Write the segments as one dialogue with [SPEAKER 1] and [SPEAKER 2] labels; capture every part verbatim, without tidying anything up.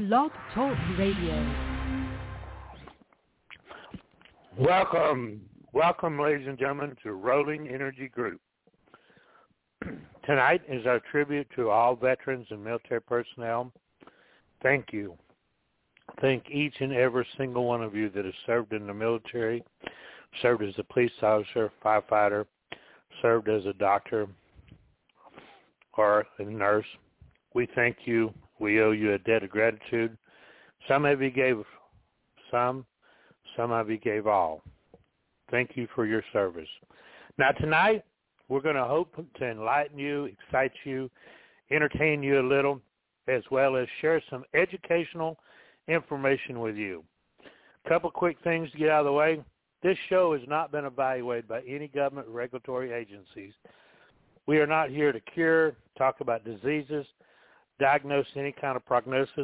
[SPEAKER 1] Blog Talk Radio.
[SPEAKER 2] Welcome, welcome, ladies and gentlemen, to Rolling Energy Group. Tonight is our tribute to all veterans and military personnel. Thank you. Thank each and every single one of you that has served in the military, served as a police officer, firefighter, served as a doctor or a nurse. We thank you. We owe you a debt of gratitude. Some of you gave some, some of you gave all. Thank you for your service. Now tonight, we're going to hope to enlighten you, excite you, entertain you a little, as well as share some educational information with you. A couple quick things to get out of the way. This show has not been evaluated by any government regulatory agencies. We are not here to cure, talk about diseases, diagnose any kind of prognosis.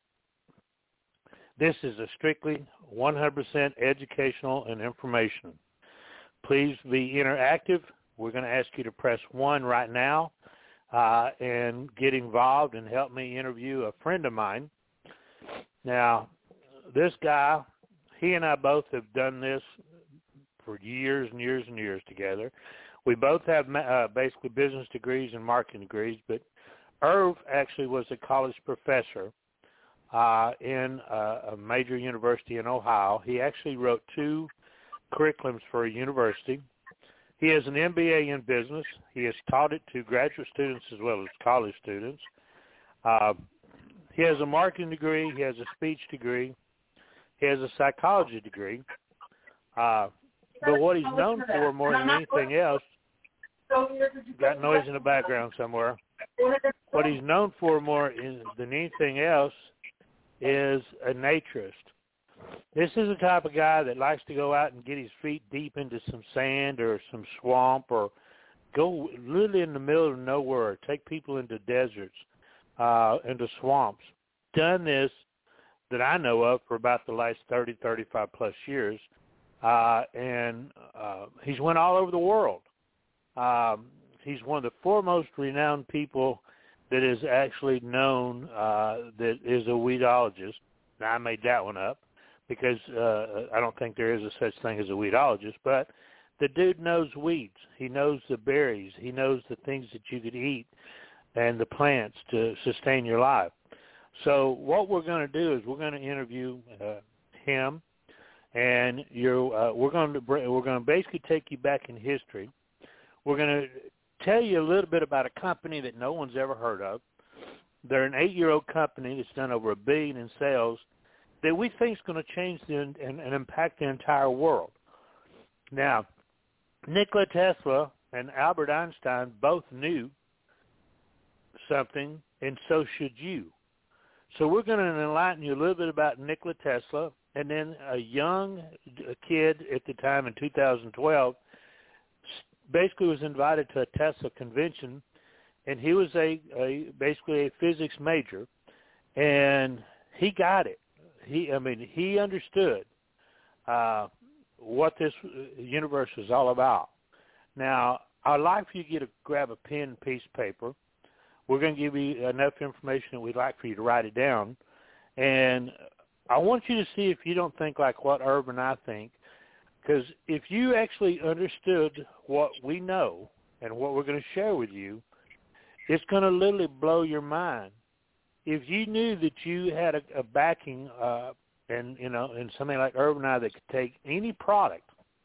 [SPEAKER 2] This is a strictly one hundred percent educational and information. Please be interactive. We're going to ask you to press one right now uh, and get involved and help me interview a friend of mine. Now, this guy, he and I both have done this for years and years and years together. We both have uh, basically business degrees and marketing degrees, but Irv actually was a college professor uh, in uh, a major university in Ohio. He actually wrote two curriculums for a university. He has an M B A in business. He has taught it to graduate students as well as college students. Uh, he has a marketing degree. He has a speech degree. He has a psychology degree. Uh, but what he's known for more than anything else, got noise in the background somewhere. What he's known for more than anything else is a naturist. This is the type of guy that likes to go out and get his feet deep into some sand or some swamp or go literally in the middle of nowhere, take people into deserts, uh, into swamps. Done this that I know of for about the last thirty, thirty-five plus years, uh, and uh, he's went all over the world. Um, he's one of the foremost renowned people that is actually known uh, that is a weedologist. Now, I made that one up because uh, I don't think there is a such thing as a weedologist, but the dude knows weeds. He knows the berries. He knows the things that you could eat and the plants to sustain your life. So what we're going to do is we're going to interview uh, him, and you're, uh, we're going to we're going to basically take you back in history. We're going to tell you a little bit about a company that no one's ever heard of. They're an eight-year-old company that's done over a billion in sales that we think is going to change the, and, and impact the entire world. Now, Nikola Tesla and Albert Einstein both knew something, and so should you. So we're going to enlighten you a little bit about Nikola Tesla, and then a young kid at the time in two thousand twelve basically was invited to a Tesla convention, and he was a, a basically a physics major, and he got it. He, I mean, he understood uh, what this universe is all about. Now, I'd like for you to get a, grab a pen and piece of paper. We're going to give you enough information that we'd like for you to write it down, and I want you to see if you don't think like what Irv and I think, because if you actually understood what we know and what we're going to share with you, it's going to literally blow your mind. If you knew that you had a, a backing, uh, and you know, and somebody like Irv and I that could take any product.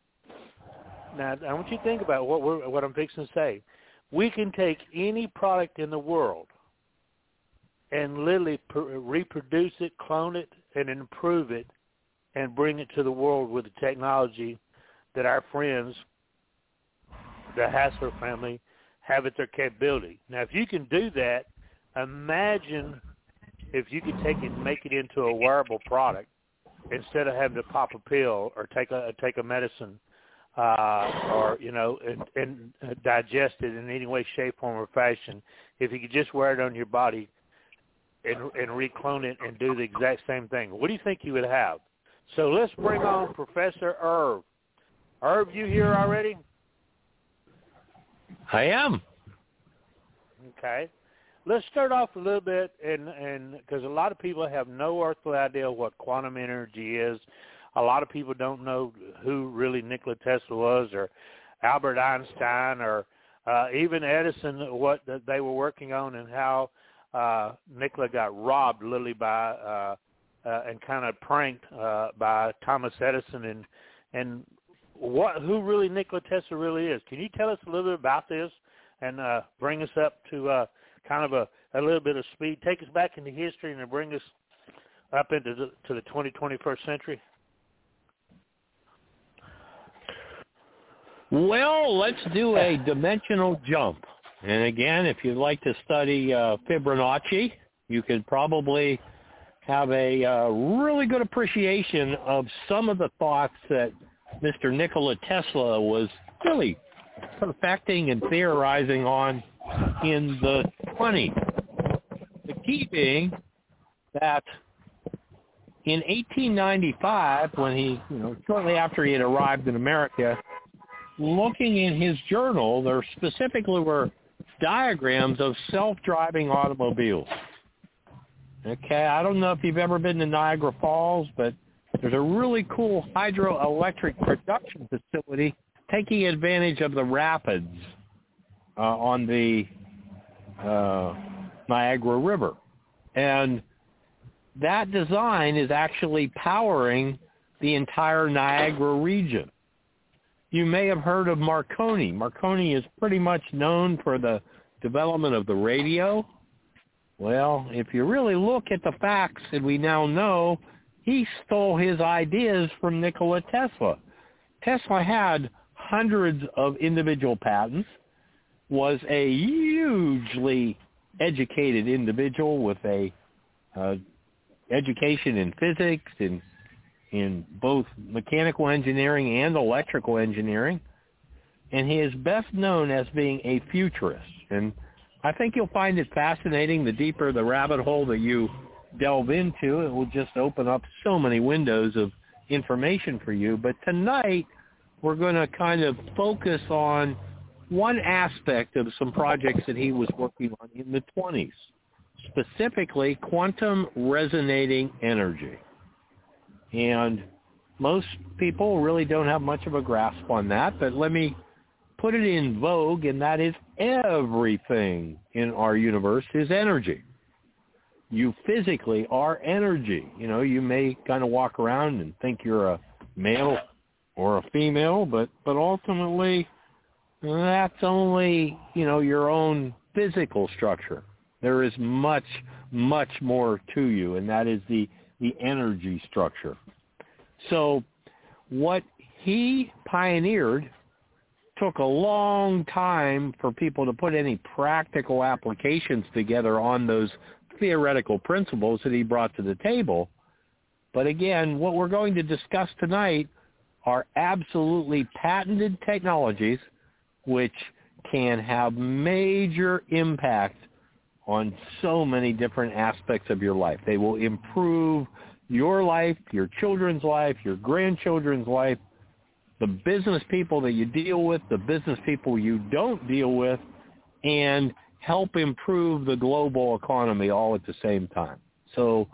[SPEAKER 2] Now, I want you to think about what we're, what I'm fixing to say. We can take any product in the world and literally pr- reproduce it, clone it, and improve it, and bring it to the world with the technology that our friends, the Hassler family, have at their capability. Now, if you can do that, imagine if you could take it and make it into a wearable product instead of having to pop a pill or take a take a medicine uh, or, you know, and, and digest it in any way, shape, form, or fashion. If you could just wear it on your body and, and reclone it and do the exact same thing, what do you think you would have? So let's bring on Professor Irv. Irv, you here already?
[SPEAKER 3] I am.
[SPEAKER 2] Okay. let's start off a little bit, and and because a lot of people have no earthly idea what quantum energy is. A lot of people don't know who really Nikola Tesla was, or Albert Einstein, or uh, even Edison, what they were working on, and how uh, Nikola got robbed literally by uh, uh, and kind of pranked uh, by Thomas Edison, and and what who really Nikola Tesla really is. Can you tell us a little bit about this and uh, bring us up to uh, kind of a, a little bit of speed? Take us back into history and bring us up into the, to the twenty, twenty-first century.
[SPEAKER 3] Well, let's do a dimensional jump. And again, if you'd like to study uh, Fibonacci, you could probably have a uh, really good appreciation of some of the thoughts that Mister Nikola Tesla was really perfecting and theorizing on in the twenties. The key being that in eighteen ninety-five, when he, you know, shortly after he had arrived in America, looking in his journal, there specifically were diagrams of self-driving automobiles. Okay, I don't know if you've ever been to Niagara Falls, but there's a really cool hydroelectric production facility taking advantage of the rapids uh, on the uh, Niagara River. And that design is actually powering the entire Niagara region. You may have heard of Marconi. Marconi is pretty much known for the development of the radio. Well, if you really look at the facts that we now know, he stole his ideas from Nikola Tesla. Tesla had hundreds of individual patents, was a hugely educated individual with a uh, education in physics, in in both mechanical engineering and electrical engineering, and he is best known as being a futurist. And I think you'll find it fascinating. The deeper the rabbit hole that you delve into, it will just open up so many windows of information for you. But tonight, we're going to kind of focus on one aspect of some projects that he was working on in the twenties, specifically quantum resonating energy. And most people really don't have much of a grasp on that, but let me put it in vogue, and that is everything in our universe is energy. You physically are energy. You know, you may kind of walk around and think you're a male or a female, but, but ultimately that's only, you know, your own physical structure. There is much, much more to you, and that is the, the energy structure. So what he pioneered took a long time for people to put any practical applications together on those theoretical principles that he brought to the table. But again, what we're going to discuss tonight are absolutely patented technologies which can have major impact on so many different aspects of your life. They will improve your life, your children's life, your grandchildren's life, the business people that you deal with, the business people you don't deal with, and help improve the global economy all at the same time. So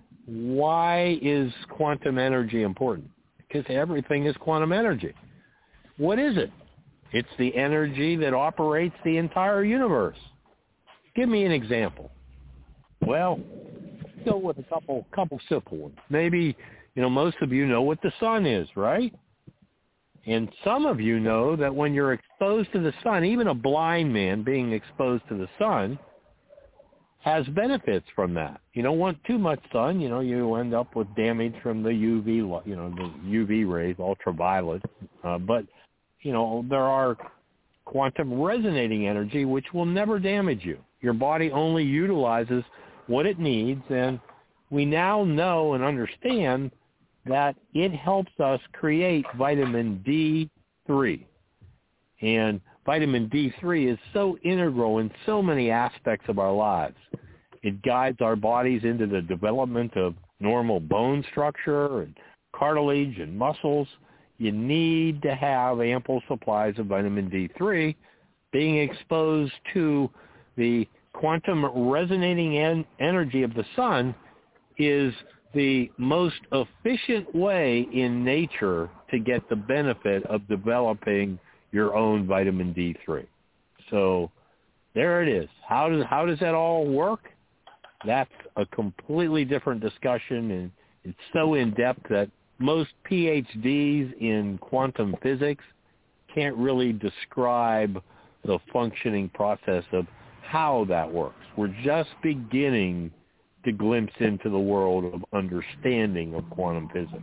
[SPEAKER 3] why is quantum energy important? Because everything is quantum energy. What is it? It's the energy that operates the entire universe. Give me an example. Well, go with a couple couple simple ones. Maybe, you know, most of you know what the sun is, right? And some of you know that when you're exposed to the sun, even a blind man being exposed to the sun has benefits from that. You don't want too much sun, you know, you end up with damage from the U V, you know, the U V rays, ultraviolet. Uh, but, you know, there are quantum resonating energy which will never damage you. Your body only utilizes what it needs, and we now know and understand that it helps us create vitamin D three. And vitamin D three is so integral in so many aspects of our lives. It guides our bodies into the development of normal bone structure and cartilage and muscles. You need to have ample supplies of vitamin D three. Being exposed to the quantum resonating en- energy of the sun is the most efficient way in nature to get the benefit of developing your own vitamin D three. So there it is. How does how does that all work? That's a completely different discussion, and it's so in-depth that most P H Ds in quantum physics can't really describe the functioning process of how that works. We're just beginning to glimpse into the world of understanding of quantum physics.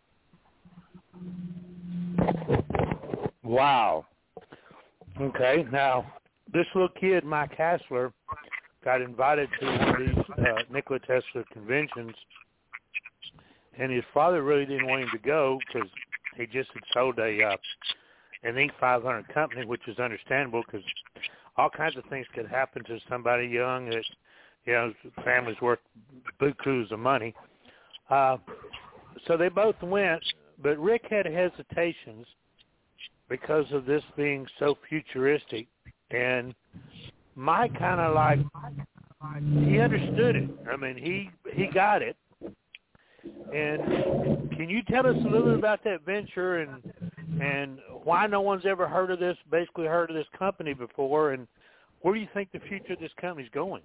[SPEAKER 2] Wow. Okay, now, this little kid, Mike Hassler, got invited to these uh, Nikola Tesla conventions, and his father really didn't want him to go because he just had sold a uh, an Inc five hundred company, which is understandable because all kinds of things could happen to somebody young that, you know, family's worth bukus of money. Uh, so they both went, but Rick had hesitations because of this being so futuristic, and Mike kind of like, he understood it. I mean, he he got it. And can you tell us a little bit about that venture and and why no one's ever heard of this, basically heard of this company before, and where do you think the future of this company is going?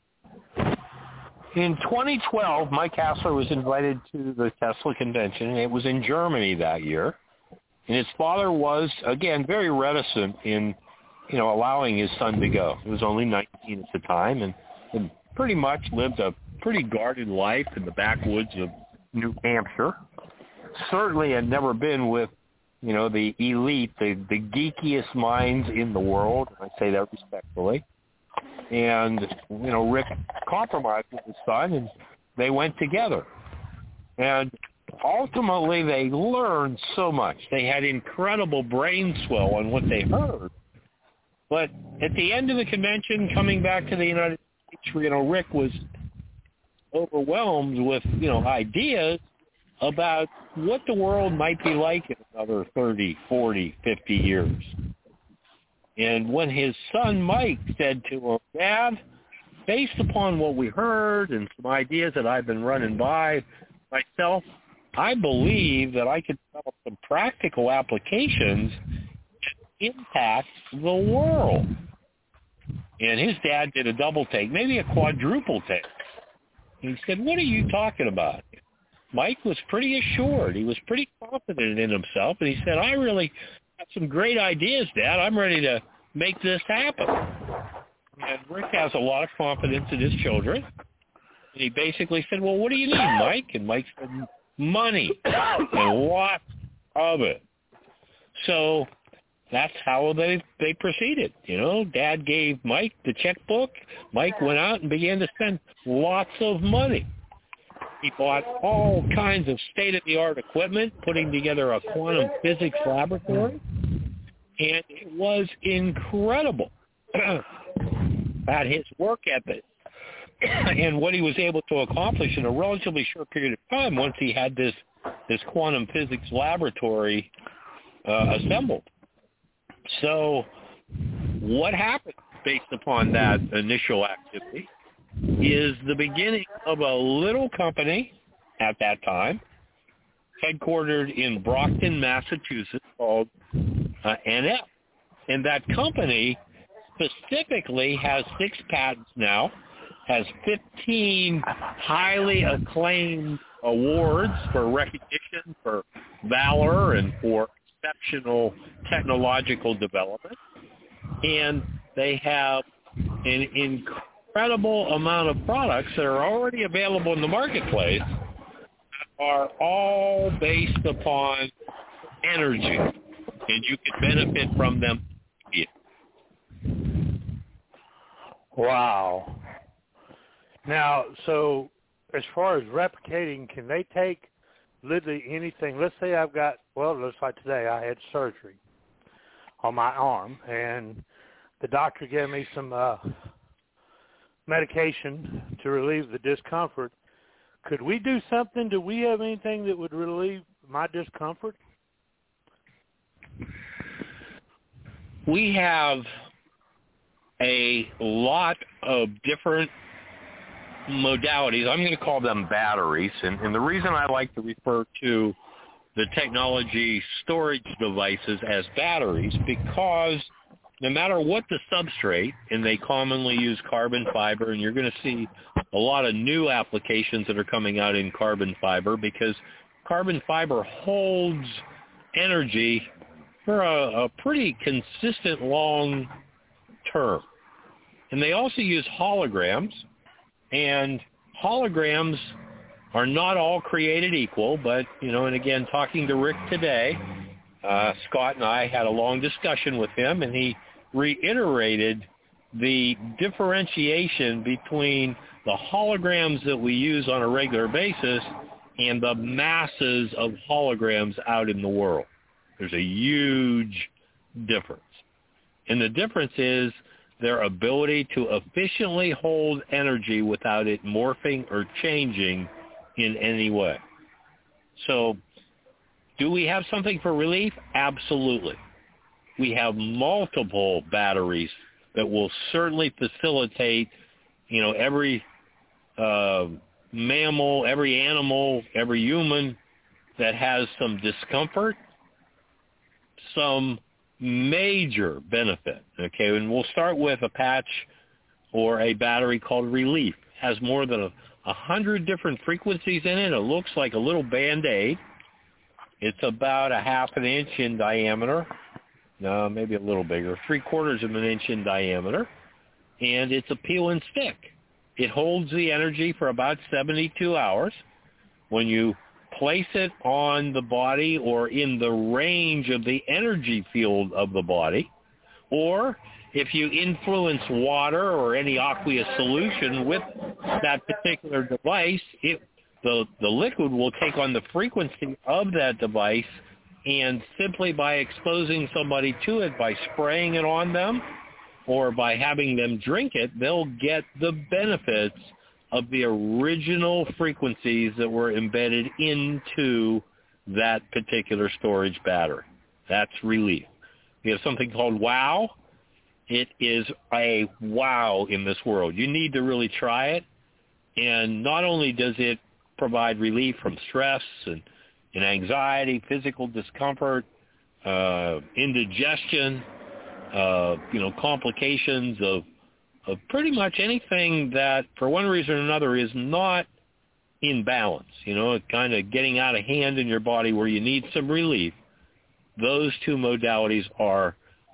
[SPEAKER 3] In twenty twelve, Mike Hassler was invited to the Tesla convention, and it was in Germany that year. And his father was, again, very reticent in, you know, allowing his son to go. He was only nineteen at the time, and, and pretty much lived a pretty guarded life in the backwoods of New Hampshire. Certainly had never been with, you know, the elite, the, the geekiest minds in the world. I say that respectfully. And, you know, Rick compromised with his son, and they went together. And ultimately, they learned so much. They had incredible brain swell on what they heard. But at the end of the convention, coming back to the United States, you know, Rick was overwhelmed with, you know, ideas about what the world might be like in another thirty, forty, fifty years. And when his son Mike said to him, Dad, based upon what we heard and some ideas that I've been running by myself, I believe that I could develop some practical applications that impact the world. And his dad did a double take, maybe a quadruple take. He said, what are you talking about? Mike was pretty assured. He was pretty confident in himself. And he said, I really got some great ideas, Dad. I'm ready to make this happen. And Rick has a lot of confidence in his children. And he basically said, well, what do you need, Mike? And Mike said, money, and lots of it. So that's how they they proceeded. You know, Dad gave Mike the checkbook. Mike went out and began to spend lots of money. He bought all kinds of state-of-the-art equipment, putting together a quantum physics laboratory, and it was incredible at his work ethic and what he was able to accomplish in a relatively short period of time once he had this this quantum physics laboratory uh, assembled. So what happened based upon that initial activity is the beginning of a little company at that time, headquartered in Brockton, Massachusetts, called uh, N F. And that company specifically has six patents now, has fifteen highly acclaimed awards for recognition, for valor, and for exceptional technological development. And they have an incredible amount of products that are already available in the marketplace that are all based upon energy, and you can benefit from them.
[SPEAKER 2] Wow. Now, so as far as replicating, can they take literally anything? Let's say I've got, well, it looks like today I had surgery on my arm, and the doctor gave me some uh, medication to relieve the discomfort. Could we do something? Do we have anything that would relieve my discomfort?
[SPEAKER 3] We have a lot of different modalities. I'm going to call them batteries. And, and the reason I like to refer to the technology storage devices as batteries, because no matter what the substrate, and they commonly use carbon fiber, and you're going to see a lot of new applications that are coming out in carbon fiber, because carbon fiber holds energy for a, a pretty consistent long term. And they also use holograms, and holograms are not all created equal, but, you know, and again, talking to Rick today, uh, Scott and I had a long discussion with him, and he reiterated the differentiation between the holograms that we use on a regular basis and the masses of holograms out in the world. There's a huge difference. And the difference is their ability to efficiently hold energy without it morphing or changing in any way. So do we have something for relief? Absolutely. We have multiple batteries that will certainly facilitate, you know, every uh, mammal, every animal, every human that has some discomfort, some major benefit. Okay, and we'll start with a patch or a battery called Relief. It has more than a, a hundred different frequencies in it. It looks like a little Band-Aid. It's about a half an inch in diameter. No, maybe a little bigger, three quarters of an inch in diameter, and it's a peel and stick. It holds the energy for about seventy-two hours. When you place it on the body or in the range of the energy field of the body, or if you influence water or any aqueous solution with that particular device, it, the, the liquid will take on the frequency of that device, and simply by exposing somebody to it, by spraying it on them, or by having them drink it, they'll get the benefits of the original frequencies that were embedded into that particular storage battery. That's Relief. We have something called Wow. It is a wow in this world. You need to really try it. And not only does it provide relief from stress and and anxiety, physical discomfort, uh, indigestion, uh, you know, complications of, of pretty much anything that, for one reason or another, is not in balance, you know, kind of getting out of hand in your body where you need some relief. Those two modalities are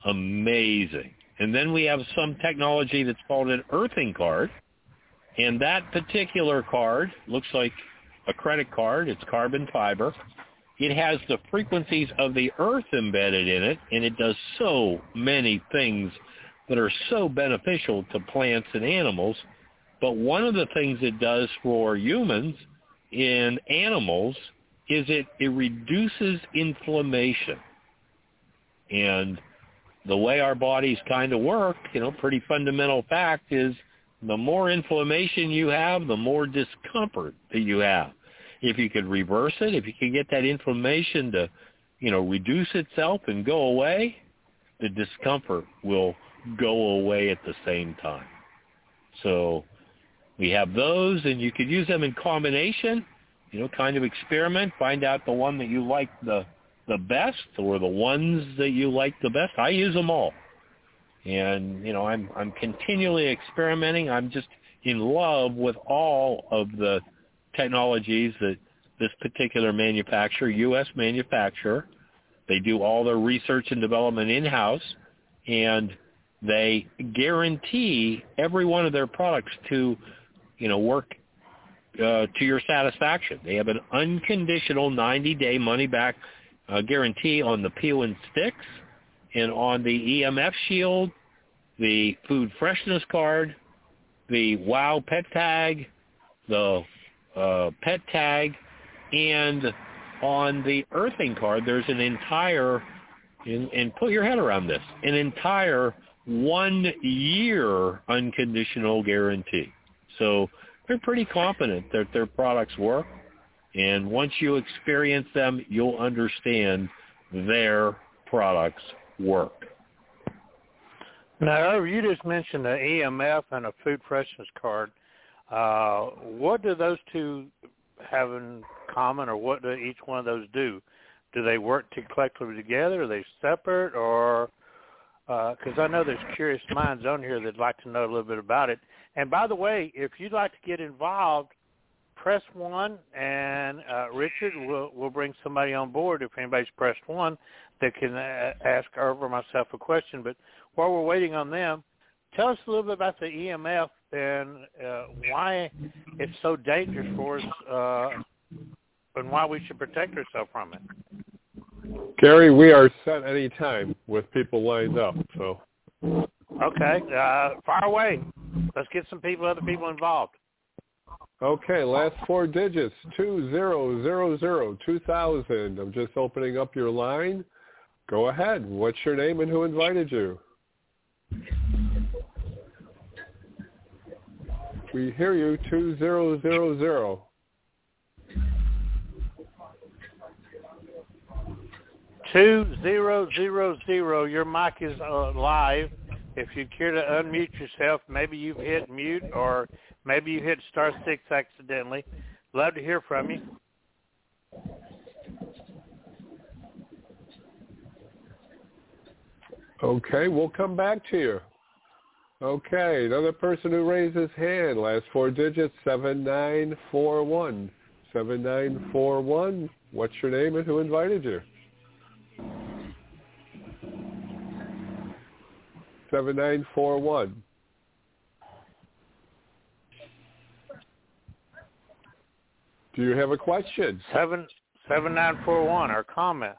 [SPEAKER 3] amazing. And then we have some technology that's called an earthing card, and that particular card looks like a credit card. It's carbon fiber. It has the frequencies of the earth embedded in it, and it does so many things that are so beneficial to plants and animals. But one of the things it does for humans and animals is it, it reduces inflammation. And the way our bodies kind of work, you know, pretty fundamental fact is the more inflammation you have, the more discomfort that you have. If you could reverse it, if you could get that inflammation to, you know, reduce itself and go away, the discomfort will go away at the same time. So we have those, and you could use them in combination, you know, kind of experiment, find out the one that you like the, the best, or the ones that you like the best. I use them all. And, you know, I'm I'm continually experimenting. I'm just in love with all of the technologies that this particular manufacturer, U S manufacturer, they do all their research and development in-house, and they guarantee every one of their products to, you know, work uh, to your satisfaction. They have an unconditional ninety-day money-back uh, guarantee on the peel and sticks, and on the E M F shield, the food freshness card, the Wow Pet Tag, the uh, Pet Tag, and on the earthing card, there's an entire, and, and put your head around this, an entire one-year unconditional guarantee. So they're pretty confident that their products work, and once you experience them, you'll understand their products work.
[SPEAKER 2] Now, you just mentioned the E M F and a food freshness card. Uh, what do those two have in common, or what do each one of those do? Do they work to collectively together? Are they separate? Or because uh, I know there's curious minds on here that'd like to know a little bit about it. And by the way, if you'd like to get involved, press one, and uh, Richard will will bring somebody on board if anybody's pressed one that can uh, ask Irv or myself a question. But while we're waiting on them, tell us a little bit about the E M F and uh, why it's so dangerous for us, uh, and why we should protect ourselves from it.
[SPEAKER 4] Gary, we are set any time with people lined up. So.
[SPEAKER 2] Okay, uh, fire away. Let's get some people, other people involved.
[SPEAKER 4] Okay, last four digits, two zero zero zero, two thousand. I'm just opening up your line. Go ahead. What's your name and who invited you? We hear you, two zero zero zero.
[SPEAKER 2] two zero zero zero, your mic is uh, live. If you care to unmute yourself, maybe you've hit mute or maybe you hit star six accidentally. Love to hear from you.
[SPEAKER 4] Okay, we'll come back to you. Okay, another person who raised his hand, last four digits, seven nine four one. seven nine four one, what's your name and who invited you? seven nine four one. Do you have a question?
[SPEAKER 2] Seven seven nine four one. Or comment.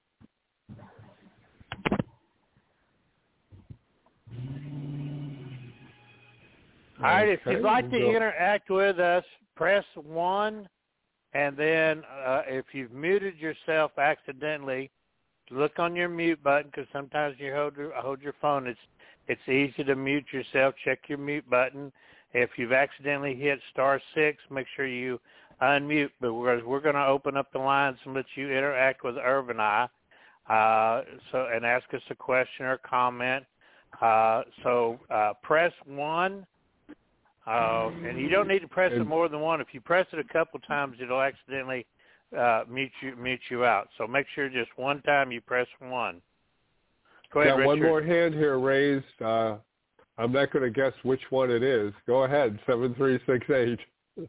[SPEAKER 2] All right. If you'd like to interact with us, press one, and then uh, if you've muted yourself accidentally, look on your mute button because sometimes you hold your, hold your phone. It's It's easy to mute yourself. Check your mute button. If you've accidentally hit star six, make sure you unmute. But we're, we're going to open up the lines and let you interact with Irv and I, uh, so and ask us a question or comment. Uh, so uh, press one, uh, and you don't need to press it more than one. If you press it a couple times, it'll accidentally uh, mute you mute you out. So make sure just one time you press one. Go ahead,
[SPEAKER 4] Got
[SPEAKER 2] Richard.
[SPEAKER 4] one more hand here raised. Uh, I'm not going to guess which one it is. Go ahead, seven three six eight.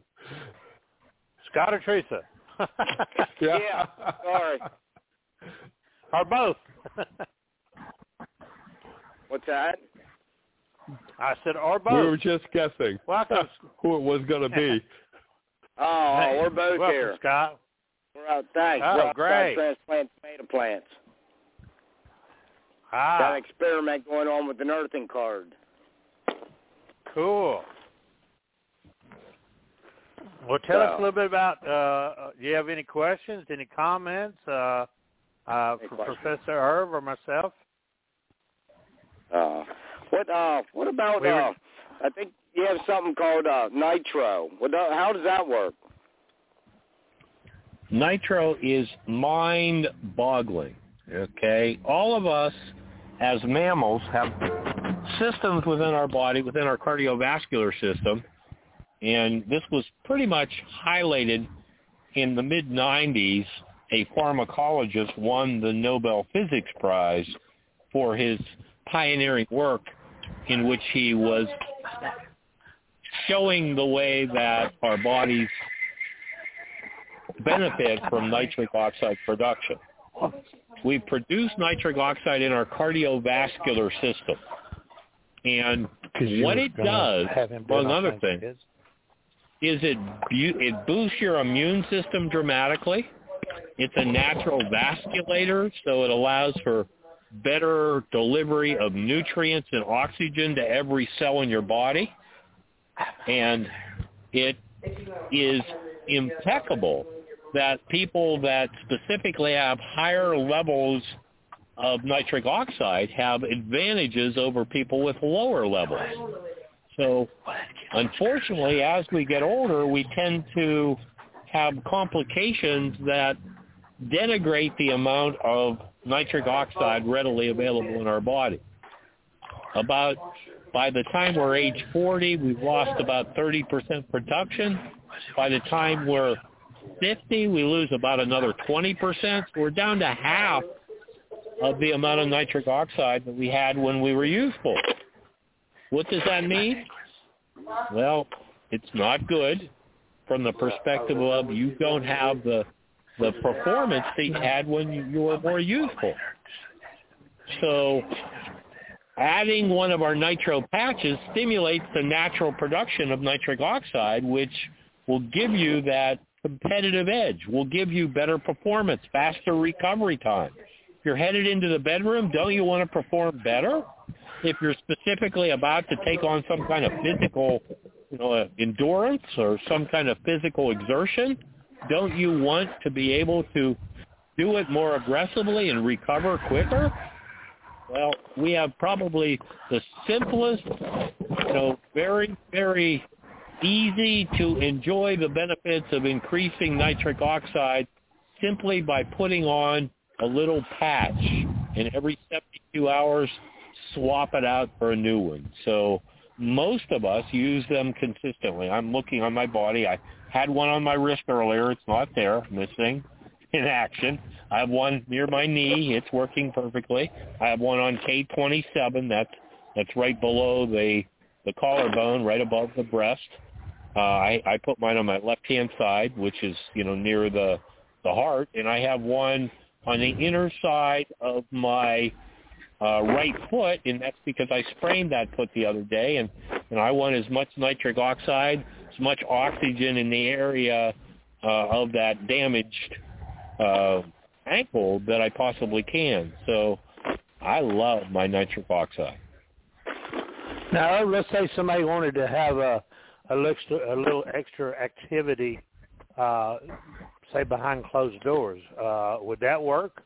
[SPEAKER 2] Scott or Teresa?
[SPEAKER 4] yeah.
[SPEAKER 5] yeah, sorry.
[SPEAKER 2] Or both.
[SPEAKER 5] What's that?
[SPEAKER 2] I said or both.
[SPEAKER 4] We were just guessing
[SPEAKER 2] Welcome.
[SPEAKER 4] who it was going to be.
[SPEAKER 5] Oh,
[SPEAKER 2] Hey,
[SPEAKER 5] we're both
[SPEAKER 2] welcome,
[SPEAKER 5] here.
[SPEAKER 2] Scott.
[SPEAKER 5] We're out. Thanks.
[SPEAKER 2] Oh,
[SPEAKER 5] we're outside
[SPEAKER 2] great.
[SPEAKER 5] transplant tomato plants.
[SPEAKER 2] Ah,
[SPEAKER 5] Got an experiment going on with an earthing card.
[SPEAKER 2] cool. Well, tell
[SPEAKER 5] So,
[SPEAKER 2] us a little bit about, uh, do you have any questions, any comments uh, uh,
[SPEAKER 5] Any
[SPEAKER 2] for
[SPEAKER 5] questions?
[SPEAKER 2] Professor Irv or myself?
[SPEAKER 5] Uh, what uh, what about,
[SPEAKER 2] We were-
[SPEAKER 5] uh, I think you have something called uh, nitro. What, uh, how does that work?
[SPEAKER 3] Nitro is mind-boggling, okay? All of us as mammals have systems within our body, within our cardiovascular system, and this was pretty much highlighted in the mid nineties. A pharmacologist won the Nobel Physics Prize for his pioneering work in which he was showing the way that our bodies benefit from nitric oxide production. We produce nitric oxide in our cardiovascular system. And what it does, among other things, is it bu- it boosts your immune system dramatically. It's a natural vasculator, so it allows for better delivery of nutrients and oxygen to every cell in your body. And it is impeccable that people that specifically have higher levels of nitric oxide have advantages over people with lower levels. So, unfortunately, as we get older, we tend to have complications that denigrate the amount of nitric oxide readily available in our body. about by the time we're age forty, we've lost about thirty percent production. By the time we're fifty, we lose about another twenty percent. We're down to half of the amount of nitric oxide that we had when we were youthful. What does that mean? Well, it's not good from the perspective of you don't have the the performance that you had when you, you were more youthful. So adding one of our nitro patches stimulates the natural production of nitric oxide, which will give you that competitive edge, will give you better performance, faster recovery time. If you're headed into the bedroom, don't you want to perform better? If you're specifically about to take on some kind of physical, you know, uh, endurance or some kind of physical exertion, don't you want to be able to do it more aggressively and recover quicker? Well, we have probably the simplest, you know, very, very easy to enjoy the benefits of increasing nitric oxide simply by putting on a little patch, and every seventy-two hours, swap it out for a new one. So most of us use them consistently. I'm looking on my body. I had one on my wrist earlier. It's not there, missing in action. I have one near my knee. It's working perfectly. I have one on K twenty-seven. That's that's right below the the collarbone, right above the breast. Uh, I, I put mine on my left-hand side, which is, you know, near the the heart, and I have one on the inner side of my uh, right foot, and that's because I sprained that foot the other day, and, and I want as much nitric oxide, as much oxygen in the area uh, of that damaged uh, ankle that I possibly can. So I love my nitric oxide.
[SPEAKER 2] Now, let's say somebody wanted to have a a little, a little extra activity, uh, say behind closed doors. Uh, would that work?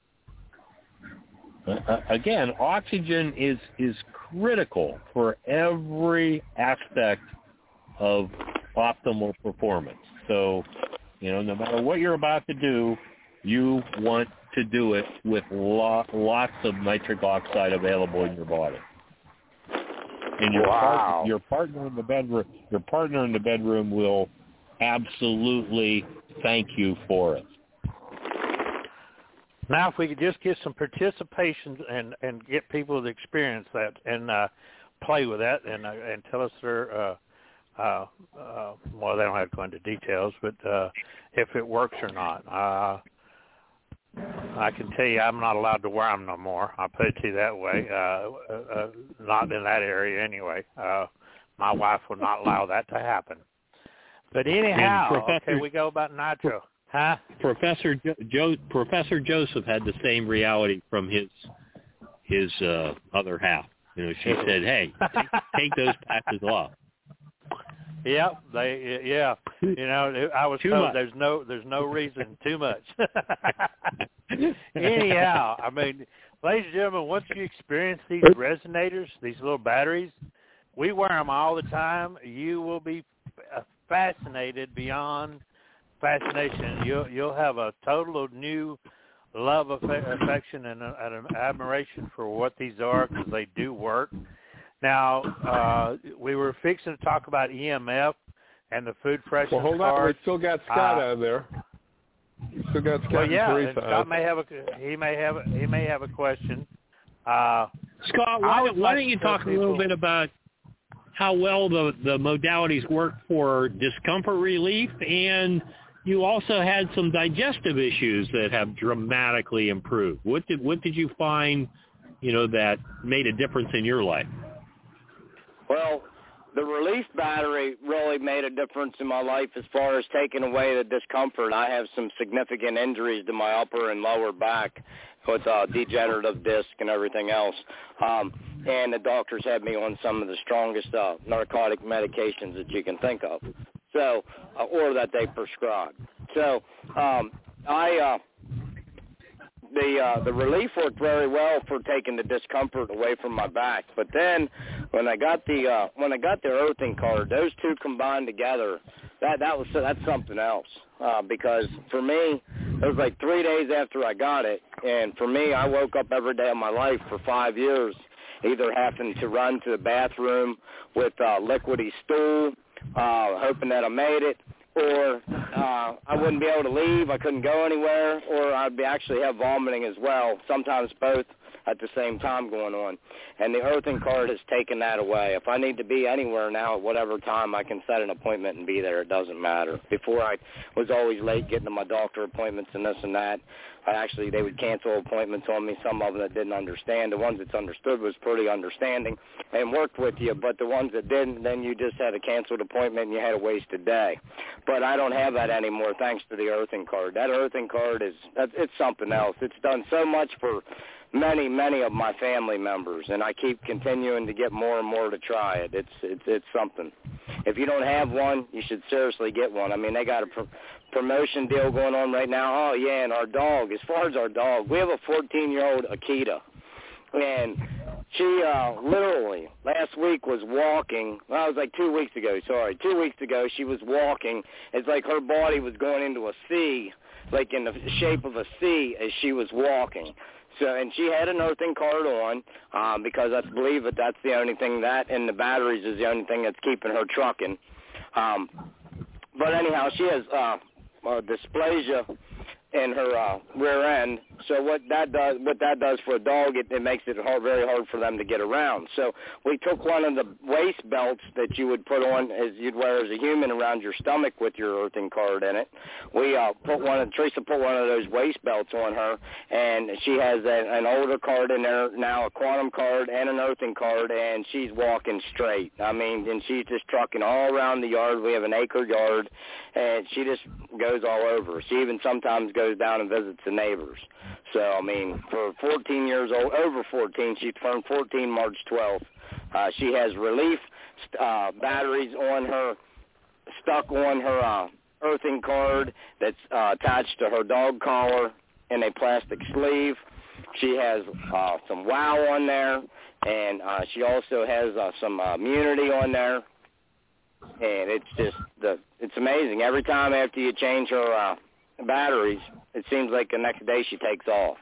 [SPEAKER 3] Uh, again, oxygen is, is critical for every aspect of optimal performance. So, you know, no matter what you're about to do, you want to do it with lo- lots of nitric oxide available in your body. And your,
[SPEAKER 2] wow.
[SPEAKER 3] partner, your partner in the bedroom, your partner in the bedroom will absolutely thank you for it.
[SPEAKER 2] Now, if we could just get some participation and, and get people to experience that and uh, play with that and uh, and tell us their, uh, uh, uh, well, they don't have to go into details, but uh, if it works or not. Uh, I can tell you I'm not allowed to wear them no more. I'll put it to you that way. Uh, uh, not in that area anyway. Uh, my wife will not allow that to happen. But anyhow, okay, we go about nitro. Huh?
[SPEAKER 3] Professor jo- jo- Professor Joseph had the same reality from his his uh, other half. You know, she said, "Hey, take, take those patches off."
[SPEAKER 2] Yep, they yeah. You know, I was
[SPEAKER 3] too
[SPEAKER 2] told
[SPEAKER 3] much.
[SPEAKER 2] there's no there's no reason too much. Anyhow, I mean, ladies and gentlemen, once you experience these resonators, these little batteries, we wear them all the time. You will be fascinated beyond fascination. You'll you'll have a total of new love, affection, and an admiration for what these are because they do work. Now, uh, we were fixing to talk about E M F and the food freshness
[SPEAKER 4] Well, hold on.
[SPEAKER 2] cards.
[SPEAKER 4] We still got Scott
[SPEAKER 2] uh,
[SPEAKER 4] on there. We still got Scott
[SPEAKER 2] well, yeah,
[SPEAKER 4] and
[SPEAKER 2] and
[SPEAKER 4] Teresa
[SPEAKER 2] Scott
[SPEAKER 4] on.
[SPEAKER 2] may have a he may have a, he may have a question. Uh,
[SPEAKER 3] Scott, why, don't, why don't you talk a little bit about how well the, the modalities work for discomfort relief, and you also had some digestive issues that have dramatically improved. What did what did you find, you know, that made a difference in your life?
[SPEAKER 5] Well, the Relief battery really made a difference in my life as far as taking away the discomfort. I have some significant injuries to my upper and lower back with uh, degenerative disc and everything else. Um, and the doctors had me on some of the strongest uh, narcotic medications that you can think of, so uh, or that they prescribe. So um, I uh, the uh, the Relief worked very well for taking the discomfort away from my back. But then when I got the uh, when I got the earthing card, those two combined together, that that was that's something else. Uh, because for me, it was like three days after I got it, and for me, I woke up every day of my life for five years, either having to run to the bathroom with uh, liquidy stool, uh, hoping that I made it, or uh, I wouldn't be able to leave, I couldn't go anywhere, or I'd be actually have vomiting as well, sometimes both at the same time going on. And the earthing card has taken that away. If I need to be anywhere now at whatever time, I can set an appointment and be there. It doesn't matter. Before, I was always late getting to my doctor appointments and this and that. I actually, they would cancel appointments on me, some of them that didn't understand. The ones that understood was pretty understanding and worked with you, but the ones that didn't, then you just had a canceled appointment and you had to waste a day. But I don't have that anymore thanks to the earthing card. That earthing card is, it's something else. It's done so much for many, many of my family members, and I keep continuing to get more and more to try it. It's it's it's something. If you don't have one, you should seriously get one. I mean, they got a pr- promotion deal going on right now. Oh, yeah, and our dog, as far as our dog, we have a fourteen-year-old Akita, and she uh, literally last week was walking. Well, it was like two weeks ago, sorry. Two weeks ago, she was walking. It's like her body was going into a C, like in the shape of a C as she was walking. So, and she had an earthing card on um, because I believe that that's the only thing, that and the batteries is the only thing that's keeping her trucking. Um, but anyhow, she has uh, uh, dysplasia in her uh, rear end. So what that does, what that does for a dog, it, it makes it hard, very hard for them to get around. So we took one of the waist belts that you would put on, as you'd wear as a human, around your stomach with your earthing card in it. We uh, put one. Teresa put one of those waist belts on her, and she has a, an older card in there now, a quantum card and an earthing card, and she's walking straight. I mean, and she's just trucking all around the yard. We have an acre yard, and she just goes all over. She even sometimes goes down and visits the neighbors. So, I mean, for fourteen years old, over fourteen, she turned fourteen March twelfth. Uh, she has relief uh, batteries on her, stuck on her uh, earthing card that's uh, attached to her dog collar in a plastic sleeve. She has uh, some WOW on there, and uh, she also has uh, some uh, immunity on there. And it's just, the it's amazing. Every time after you change her uh, batteries, it seems like the next day she takes off.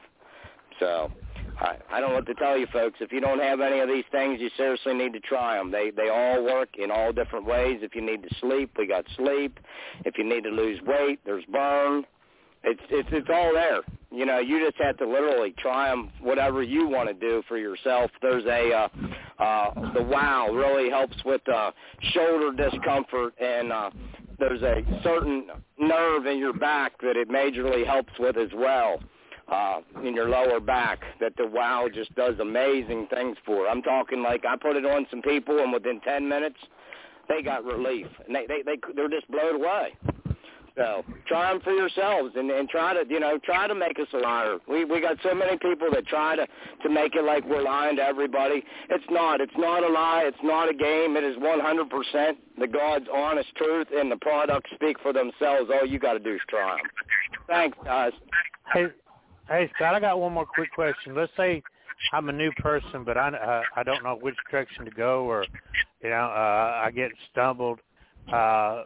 [SPEAKER 5] So I, I don't know what to tell you, folks. If you don't have any of these things, you seriously need to try them. They they all work in all different ways. If you need to sleep, we got sleep. If you need to lose weight, there's burn. It's it's it's all there. You know, you just have to literally try them, whatever you want to do for yourself. There's a uh, uh, the WOW really helps with uh, shoulder discomfort, and uh, there's a certain nerve in your back that it majorly helps with as well, uh, in your lower back, that the WOW just does amazing things for. I'm talking like I put it on some people, and within ten minutes, they got relief, and they, they, they, they're just blown away. So try them for yourselves, and, and try to, you know, try to make us a liar. We we got so many people that try to, to make it like we're lying to everybody. It's not. It's not a lie. It's not a game. It is one hundred percent the God's honest truth, and the products speak for themselves. All you got to do is try them. Thanks, guys.
[SPEAKER 2] Hey, hey, Scott, I got one more quick question. Let's say I'm a new person, but I uh, I don't know which direction to go, or you know, uh, I get stumbled. Uh,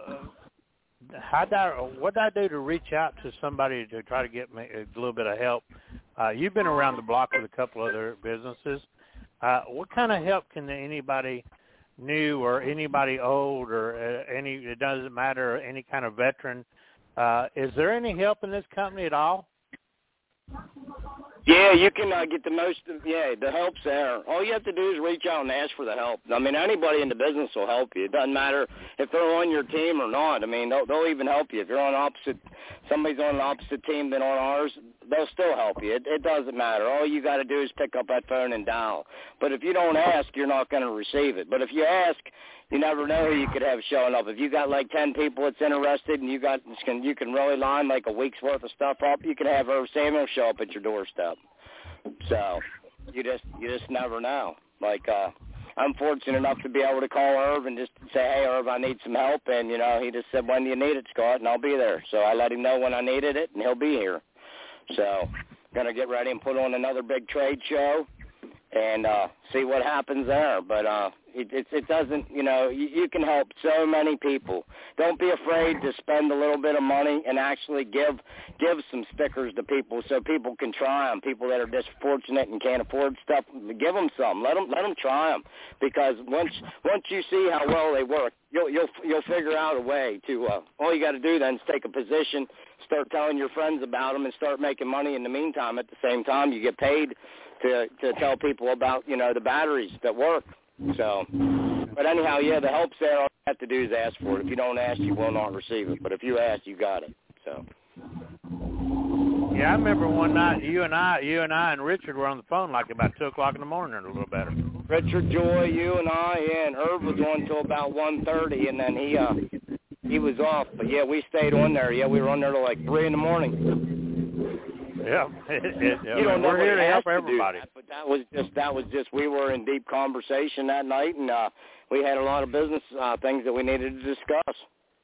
[SPEAKER 2] How do I, what do I do to reach out to somebody to try to get me a little bit of help? Uh, you've been around the block with a couple other businesses. Uh, what kind of help can anybody new or anybody old or uh, any, it doesn't matter, any kind of veteran, uh, is there any help in this company at all?
[SPEAKER 5] Yeah, you can uh, get the most, yeah, the help's there. All you have to do is reach out and ask for the help. I mean, anybody in the business will help you. It doesn't matter if they're on your team or not. I mean, they'll, they'll even help you. If you're on opposite, somebody's on an opposite team than on ours, they'll still help you. It, it doesn't matter. All you got to do is pick up that phone and dial. But if you don't ask, you're not going to receive it. But if you ask, you never know who you could have showing up. If you got like ten people that's interested and you got you can really line like a week's worth of stuff up, you can have Irv Samuel show up at your doorstep. So you just you just never know. Like uh, I'm fortunate enough to be able to call Irv and just say, hey, Irv, I need some help. And, you know, he just said, when do you need it, Scott? And I'll be there. So I let him know when I needed it, and he'll be here. So going to get ready and put on another big trade show and uh, see what happens there. But uh, It, it, it doesn't, you know, you, you can help so many people. Don't be afraid to spend a little bit of money and actually give give some stickers to people so people can try them. People that are disfortunate and can't afford stuff, give them some. Let them let them try them, because once once you see how well they work, you'll you'll you'll figure out a way to. Uh, all you got to do then is take a position, start telling your friends about them, and start making money in the meantime. At the same time, you get paid to to tell people about, you know, the batteries that work. So, but anyhow, yeah, the help's there. All you have to do is ask for it. If you don't ask, you will not receive it. But if you ask, you got it. So.
[SPEAKER 2] Yeah, I remember one night you and I, you and I and Richard were on the phone like about two o'clock in the morning, or a little better.
[SPEAKER 5] Richard, Joy, you and I, yeah, and Herb was on till about one thirty, and then he uh he was off. But yeah, we stayed on there. Yeah, we were on there till like three in the morning.
[SPEAKER 2] Yeah, it, it,
[SPEAKER 5] you don't
[SPEAKER 2] we're
[SPEAKER 5] know
[SPEAKER 2] here to help
[SPEAKER 5] to
[SPEAKER 2] everybody.
[SPEAKER 5] That, but that was just that was just we were in deep conversation that night, and uh, we had a lot of business uh, things that we needed to discuss.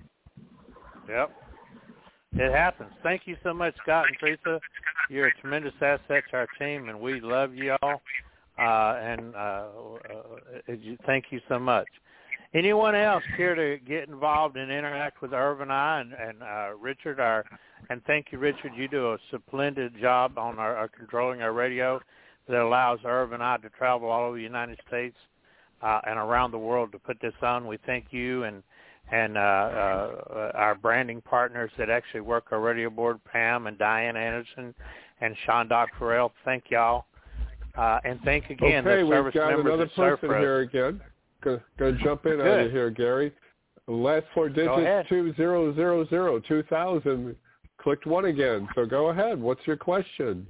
[SPEAKER 2] Yep, it happens. Thank you so much, Scott and Teresa. You're a tremendous asset to our team, and we love you all. Uh, and uh, uh, thank you so much. Anyone else care to get involved and interact with Irv and I and, and uh, Richard? Our and thank you, Richard. You do a splendid job on our, our controlling our radio that allows Irv and I to travel all over the United States uh, and around the world to put this on. We thank you and and uh, uh, our branding partners that actually work our radio board, Pam and Diane Anderson and Sean Doc Farrell. Thank y'all. Uh, and thank again
[SPEAKER 4] okay,
[SPEAKER 2] the service
[SPEAKER 4] we've got
[SPEAKER 2] members
[SPEAKER 4] another
[SPEAKER 2] that serve
[SPEAKER 4] person
[SPEAKER 2] for
[SPEAKER 4] here
[SPEAKER 2] us.
[SPEAKER 4] again. Going to jump in
[SPEAKER 2] Good.
[SPEAKER 4] on you here, Gary. Last four digits, two zero zero zero, two thousand. Clicked one again. So go ahead. What's your question?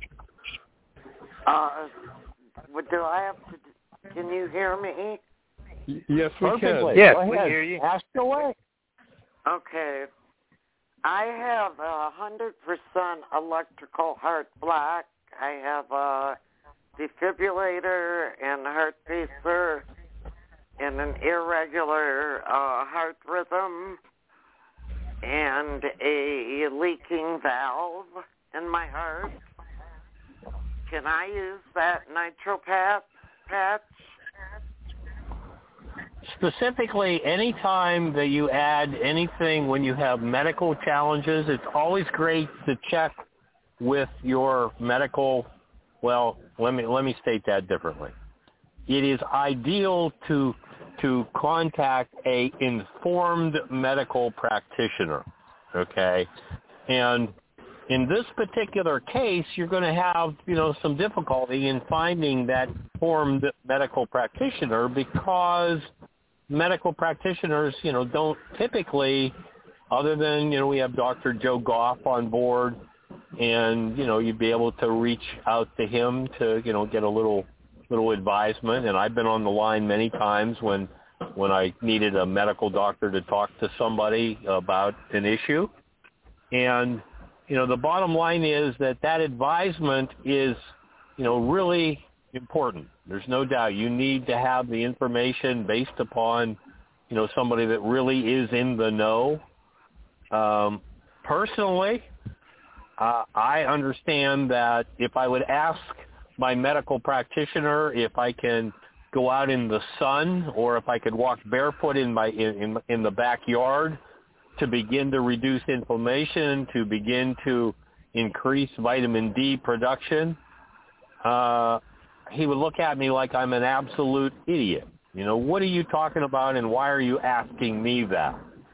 [SPEAKER 6] Uh, what do I have to? Can you hear me?
[SPEAKER 4] Y- yes, we
[SPEAKER 3] Perfectly.
[SPEAKER 4] can.
[SPEAKER 2] Yes,
[SPEAKER 3] Go
[SPEAKER 2] we
[SPEAKER 3] ahead.
[SPEAKER 2] hear you.
[SPEAKER 3] Ask away.
[SPEAKER 6] Okay. I have a hundred percent electrical heart block. I have a defibrillator and heart pacer and an irregular uh, heart rhythm and a leaking valve in my heart. Can I use that nitropatch patch?
[SPEAKER 3] Specifically, anytime that you add anything when you have medical challenges, it's always great to check with your medical. Well, let me let me state that differently. It is ideal to to contact a informed medical practitioner, okay? And in this particular case, you're going to have, you know, some difficulty in finding that informed medical practitioner because medical practitioners, you know, don't typically, other than, you know, we have Doctor Joe Goff on board, and, you know, you'd be able to reach out to him to, you know, get a little little advisement. And I've been on the line many times when when I needed a medical doctor to talk to somebody about an issue. And, you know, the bottom line is that that advisement is, you know, really important. There's no doubt. You need to have the information based upon, you know, somebody that really is in the know. Um, personally, uh, I understand that if I would ask my medical practitioner if I can go out in the sun or if I could walk barefoot in my in, in, in the backyard to begin to reduce inflammation, to begin to increase vitamin D production, uh, he would look at me like I'm an absolute idiot. You know, what are you talking about and why are you asking me that?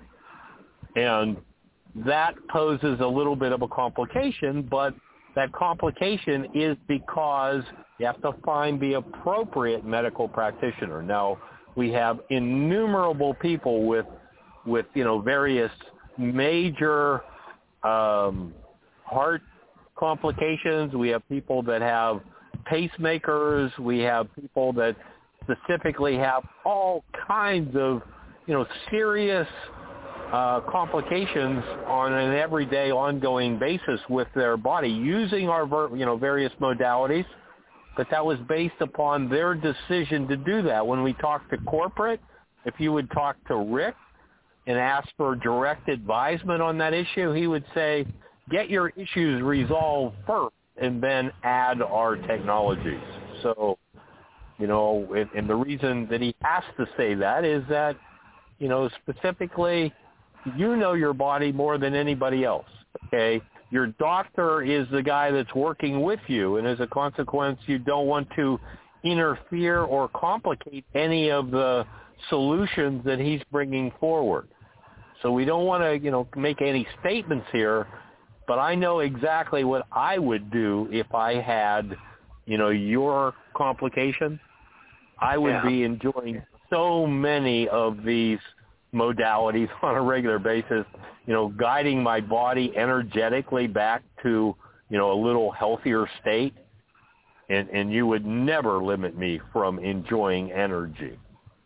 [SPEAKER 3] And that poses a little bit of a complication, but that complication is because you have to find the appropriate medical practitioner. Now, we have innumerable people with, with you know, various major um, heart complications. We have people that have pacemakers. We have people that specifically have all kinds of, you know, serious uh, complications on an everyday, ongoing basis with their body using our, you know, various modalities. But that was based upon their decision to do that. When we talk to corporate, if you would talk to Rick and ask for direct advisement on that issue, he would say, get your issues resolved first and then add our technologies. So You know, and, and the reason that he has to say that is that, you know, specifically, you know your body more than anybody else, okay? Your doctor is the guy that's working with you, and as a consequence, you don't want to interfere or complicate any of the solutions that he's bringing forward. So we don't want to, you know, make any statements here, but I know exactly what I would do if I had, you know, your complication. I would
[SPEAKER 6] Yeah.
[SPEAKER 3] be enjoying so many of these modalities on a regular basis, you know, guiding my body energetically back to, you know, a little healthier state. And, and you would never limit me from enjoying energy.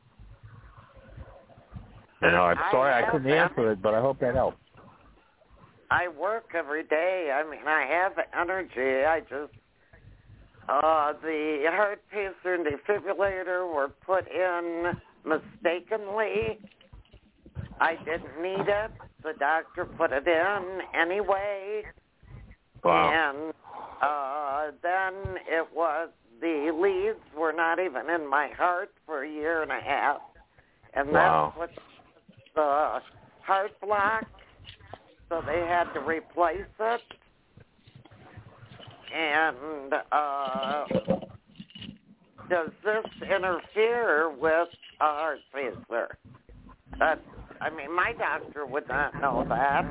[SPEAKER 3] And I'm sorry I, I couldn't answer it, but I hope that helps.
[SPEAKER 6] I work every day. I mean, I have energy. I just, uh, the heart pacer and defibrillator were put in mistakenly. I didn't need it. The doctor put it in anyway.
[SPEAKER 3] Wow.
[SPEAKER 6] And uh, then it was, the leads were not even in my heart for a year and a half. And
[SPEAKER 3] Wow.
[SPEAKER 6] that's what the heart block, so they had to replace it. And uh, does this interfere with a heart pacer? That, I mean, my doctor would not know that.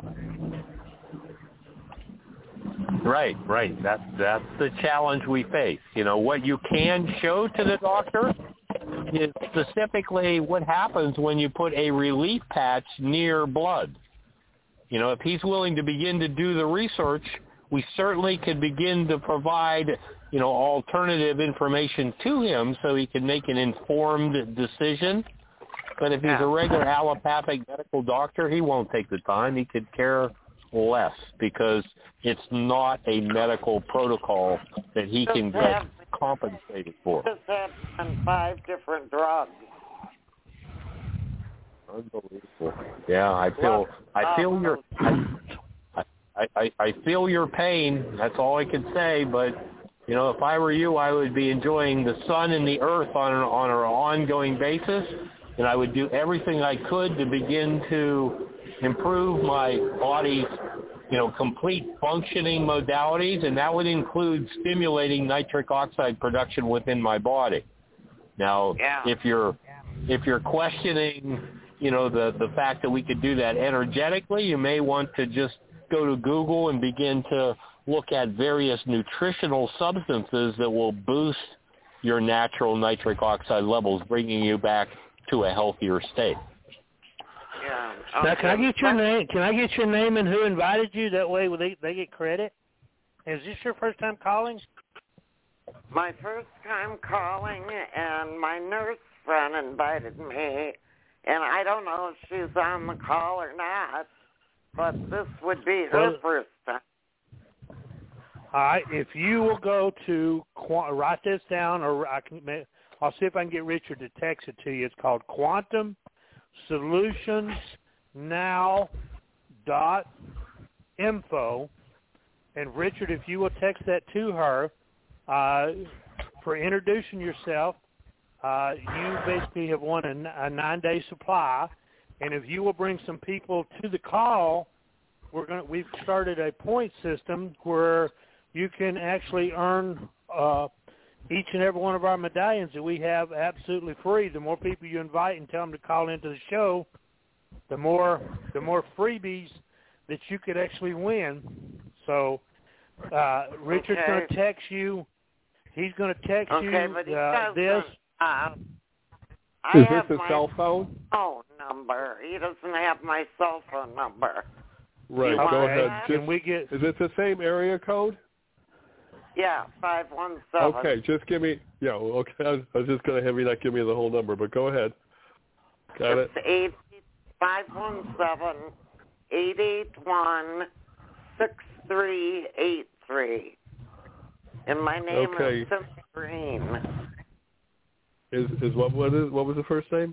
[SPEAKER 3] Right, right. That's that's the challenge we face. You know, what you can show to the doctor is specifically what happens when you put a relief patch near blood. You know, if he's willing to begin to do the research, we certainly could begin to provide, you know, alternative information to him so he can make an informed decision. But if he's a regular allopathic medical doctor, he won't take the time. He could care less because it's not a medical protocol that he can get compensated for.
[SPEAKER 6] Just have on five different drugs.
[SPEAKER 3] Unbelievable. Yeah, I feel I feel your I, I, I feel your pain. That's all I can say. But you know, if I were you, I would be enjoying the sun and the earth on an, on an ongoing basis, and I would do everything I could to begin to improve my body's, you know, complete functioning modalities, and that would include stimulating nitric oxide production within my body. Now,
[SPEAKER 6] yeah.
[SPEAKER 3] if you're if you're questioning, you know, the the fact that we could do that energetically, you may want to just go to Google and begin to look at various nutritional substances that will boost your natural nitric oxide levels, bringing you back to a healthier state.
[SPEAKER 6] Yeah.
[SPEAKER 2] Now,
[SPEAKER 6] Okay.
[SPEAKER 2] can I get your name? Can I get your name and who invited you? That way, they they get credit. Is this your first time calling?
[SPEAKER 6] My first time calling, and my nurse friend invited me, and I don't know if she's on the call or not, but this would be her
[SPEAKER 2] Well,
[SPEAKER 6] first time.
[SPEAKER 2] All right. If you will go to write this down, or I can, I'll see if I can get Richard to text it to you. It's called Quantum Solutions Now dot info, and Richard, if you will text that to her uh, for introducing yourself, uh, you basically have won a, a nine-day supply, and if you will bring some people to the call, we're going we've started a point system where you can actually earn uh, each and every one of our medallions that we have absolutely free. The more people you invite and tell them to call into the show, the more the more freebies that you could actually win. So uh, Richard's
[SPEAKER 6] Okay.
[SPEAKER 2] going to text you. He's going to text
[SPEAKER 6] Okay,
[SPEAKER 2] you
[SPEAKER 6] but he
[SPEAKER 2] uh,
[SPEAKER 6] doesn't.
[SPEAKER 2] this.
[SPEAKER 6] Uh, I
[SPEAKER 4] Is
[SPEAKER 6] have
[SPEAKER 4] this a
[SPEAKER 6] my
[SPEAKER 4] cell phone?
[SPEAKER 6] phone number. He doesn't have my cell phone number.
[SPEAKER 4] Right,
[SPEAKER 6] You
[SPEAKER 4] go
[SPEAKER 6] want
[SPEAKER 4] ahead.
[SPEAKER 6] that?
[SPEAKER 2] Can
[SPEAKER 4] Just,
[SPEAKER 2] we get?
[SPEAKER 4] is it the same area code?
[SPEAKER 6] Yeah, five one seven.
[SPEAKER 4] Okay, just give me, yeah, okay, I was, I was just going to have you not give me the whole number, but go ahead. Got it?
[SPEAKER 6] It's eight five one seven eight eight one six three eight three. And my name
[SPEAKER 4] Okay.
[SPEAKER 6] is Cynthia Green.
[SPEAKER 4] Is is what what is what was the first name?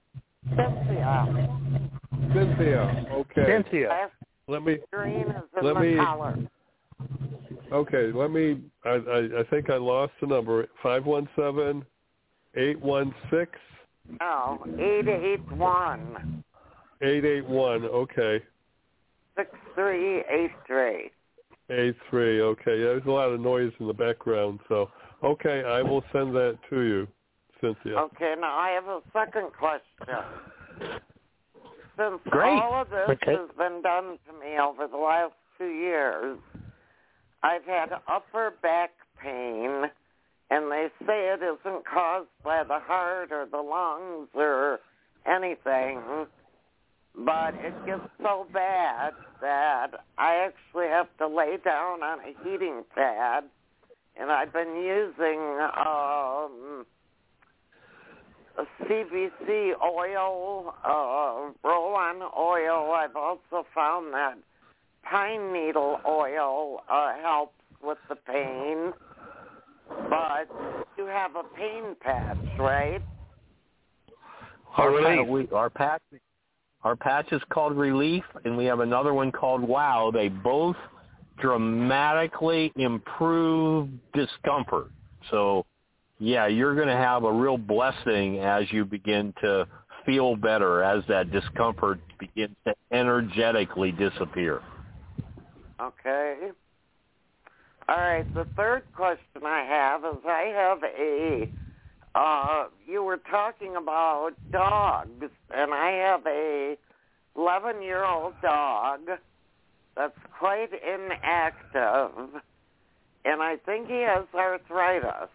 [SPEAKER 6] Cynthia.
[SPEAKER 4] Cynthia. Okay.
[SPEAKER 2] Cynthia.
[SPEAKER 6] Last
[SPEAKER 4] Let me
[SPEAKER 6] Green is in
[SPEAKER 4] let
[SPEAKER 6] the
[SPEAKER 4] me
[SPEAKER 6] collar.
[SPEAKER 4] Okay, let me, I, I, I think I lost the number. five one seven, eight one six
[SPEAKER 6] Oh, eight eight one.
[SPEAKER 4] eight eight one, okay.
[SPEAKER 6] six three eight three.
[SPEAKER 4] eight three, okay. Yeah, there's a lot of noise in the background, so, okay, I will send that to you, Cynthia.
[SPEAKER 6] Okay, now I have a second question. Since
[SPEAKER 3] Great.
[SPEAKER 6] all of this
[SPEAKER 2] Okay.
[SPEAKER 6] has been done to me over the last two years, I've had upper back pain, and they say it isn't caused by the heart or the lungs or anything, but it gets so bad that I actually have to lay down on a heating pad, and I've been using um, a C B C oil, uh, roll-on oil. I've also found that pine needle oil uh, helps with the pain, but you have a pain patch, right?
[SPEAKER 3] Our,
[SPEAKER 2] Relief.
[SPEAKER 3] pa- we, our patch, our patch is called Relief, and we have another one called Wow. They both dramatically improve discomfort. So, yeah, you're going to have a real blessing as you begin to feel better, as that discomfort begins to energetically disappear.
[SPEAKER 6] Okay. All right, the third question I have is I have a, uh, you were talking about dogs, and I have a eleven-year-old dog that's quite inactive, and I think he has arthritis.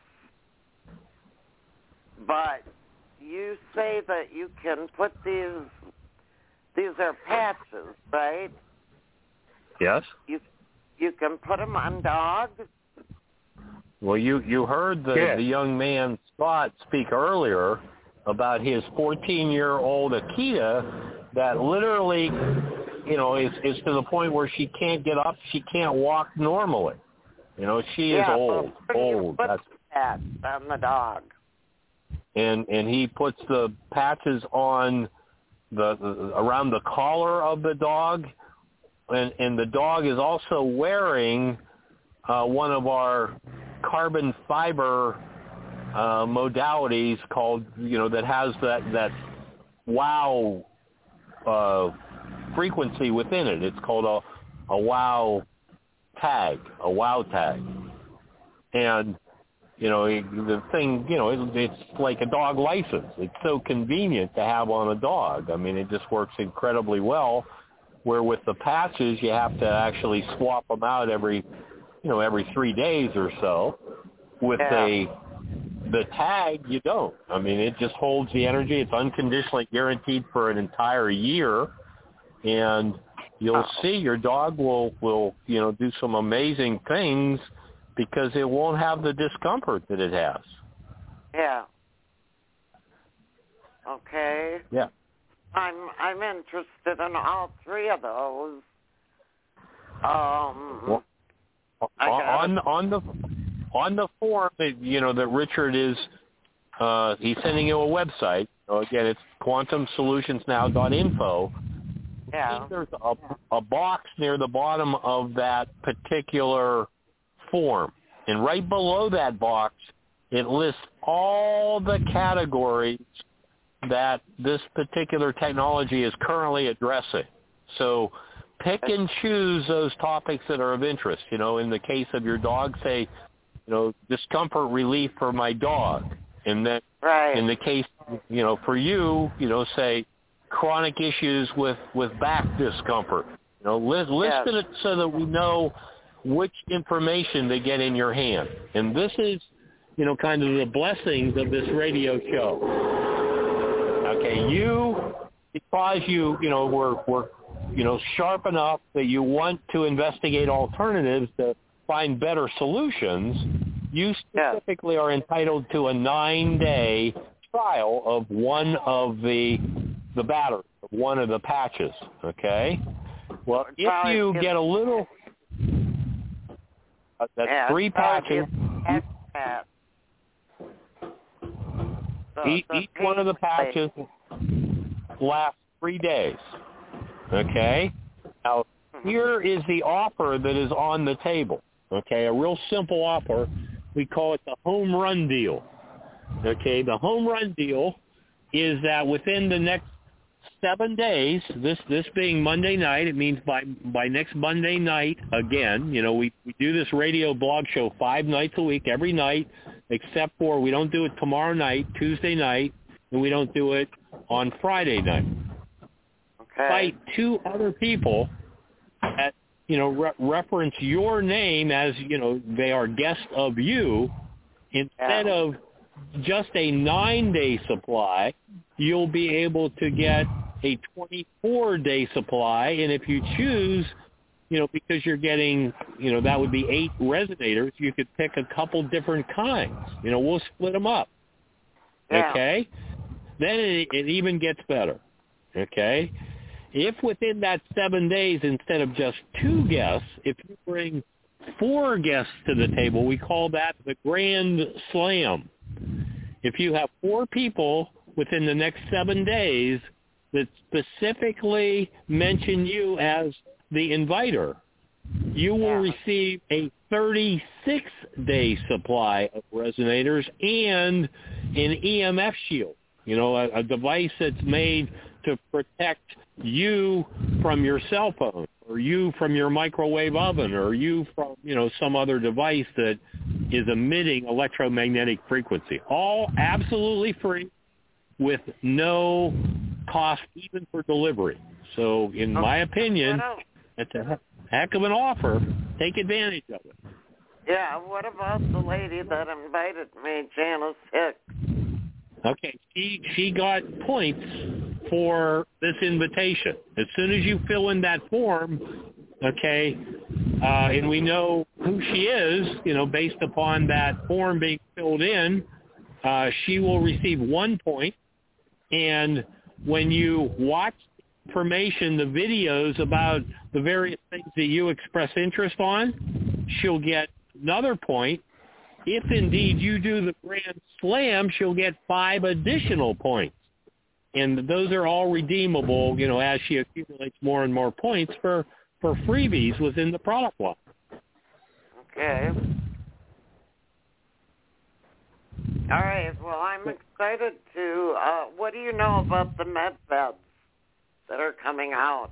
[SPEAKER 6] But you say that you can put these, these are patches, right?
[SPEAKER 3] Yes?
[SPEAKER 6] You you can put them on dogs?
[SPEAKER 3] Well, you, you heard the,
[SPEAKER 2] Yes.
[SPEAKER 3] the young man, Scott, speak earlier about his fourteen-year-old Akita that literally, you know, is, is to the point where she can't get up, she can't walk normally. You know, she is
[SPEAKER 6] yeah,
[SPEAKER 3] old,
[SPEAKER 6] so you
[SPEAKER 3] old.
[SPEAKER 6] put
[SPEAKER 3] That's,
[SPEAKER 6] patch on the dog.
[SPEAKER 3] and and he puts the patches on the, the around the collar of the dog, and and the dog is also wearing uh, one of our carbon fiber uh, modalities called, you know, that has that that wow uh, frequency within it. It's called a a wow tag, a wow tag, and you know, the thing, you know, it, it's like a dog license. It's so convenient to have on a dog. I mean, it just works incredibly well, where with the patches, you have to actually swap them out every, you know, every three days or so. With
[SPEAKER 6] Yeah.
[SPEAKER 3] a, the tag, you don't. I mean, it just holds the energy. It's unconditionally guaranteed for an entire year, and you'll
[SPEAKER 6] Oh.
[SPEAKER 3] see your dog will, will, you know, do some amazing things because it won't have the discomfort that it has.
[SPEAKER 6] Yeah. Okay.
[SPEAKER 3] Yeah.
[SPEAKER 6] I'm I'm interested in all three of those. Um,
[SPEAKER 3] Well,
[SPEAKER 6] I got
[SPEAKER 3] on on the on the form that, you know, that Richard is uh, he's sending you a website. So again, it's quantum solutions now dot info.
[SPEAKER 6] yeah.
[SPEAKER 3] There's a, a box near the bottom of that particular form, and right below that box, it lists all the categories that this particular technology is currently addressing. So pick and choose those topics that are of interest. You know, in the case of your dog, say, you know, discomfort relief for my dog. And then
[SPEAKER 6] Right.
[SPEAKER 3] in the case, you know, for you, you know, say chronic issues with, with back discomfort. You know, list, list
[SPEAKER 6] Yes.
[SPEAKER 3] it so that we know which information to get in your hand. And this is, you know, kind of the blessings of this radio show. Okay, you, because you, you know, were, were, you know, sharp enough that you want to investigate alternatives to find better solutions, you specifically are entitled to a nine-day trial of one of the the batteries, one of the patches, okay? Well, if you get a little, uh, that's
[SPEAKER 6] yeah,
[SPEAKER 3] three patches.
[SPEAKER 6] patch patch. So
[SPEAKER 3] Each,
[SPEAKER 6] the
[SPEAKER 3] each one of the patches lasts three days, okay? Now, here is the offer that is on the table, okay, a real simple offer. We call it the home run deal. Okay, the home run deal is that within the next seven days, this this being Monday night, it means by by next Monday night, again, you know, we, we do this radio blog show five nights a week, every night, except for we don't do it tomorrow night, Tuesday night, and we don't do it on Friday night.
[SPEAKER 6] Okay.
[SPEAKER 3] Cite two other people that, you know, re- reference your name as, you know, they are guests of you, instead
[SPEAKER 6] yeah.
[SPEAKER 3] of just a nine-day supply, you'll be able to get a twenty-four day supply, and if you choose, you know, because you're getting, you know, that would be eight resonators, you could pick a couple different kinds. You know, we'll split them up.
[SPEAKER 6] Yeah.
[SPEAKER 3] Okay? Then it, it even gets better. Okay? If within that seven days, instead of just two guests, if you bring four guests to the table, we call that the Grand Slam. If you have four people within the next seven days that specifically mention you as the inviter, you will
[SPEAKER 6] yeah.
[SPEAKER 3] receive a thirty-six day supply of resonators and an E M F shield, you know, a, a device that's made to protect you from your cell phone, or you from your microwave oven, or you from, you know, some other device that is emitting electromagnetic frequency. All absolutely free, with no cost even for delivery. So in
[SPEAKER 6] okay.
[SPEAKER 3] my opinion, it's a heck of an offer. Take advantage of it.
[SPEAKER 6] Yeah, what about the lady that invited me, Janice Hicks?
[SPEAKER 3] Okay, she she got points for this invitation. As soon as you fill in that form, okay, uh, and we know who she is, you know, based upon that form being filled in, uh, she will receive one point. And when you watch information, the videos about the various things that you express interest on, she'll get another point. If indeed you do the Grand Slam, she'll get five additional points. And those are all redeemable, you know, as she accumulates more and more points for, for freebies within the product line.
[SPEAKER 6] Okay. All right. Well, I'm excited to, uh, what do you know about the med beds that are coming out?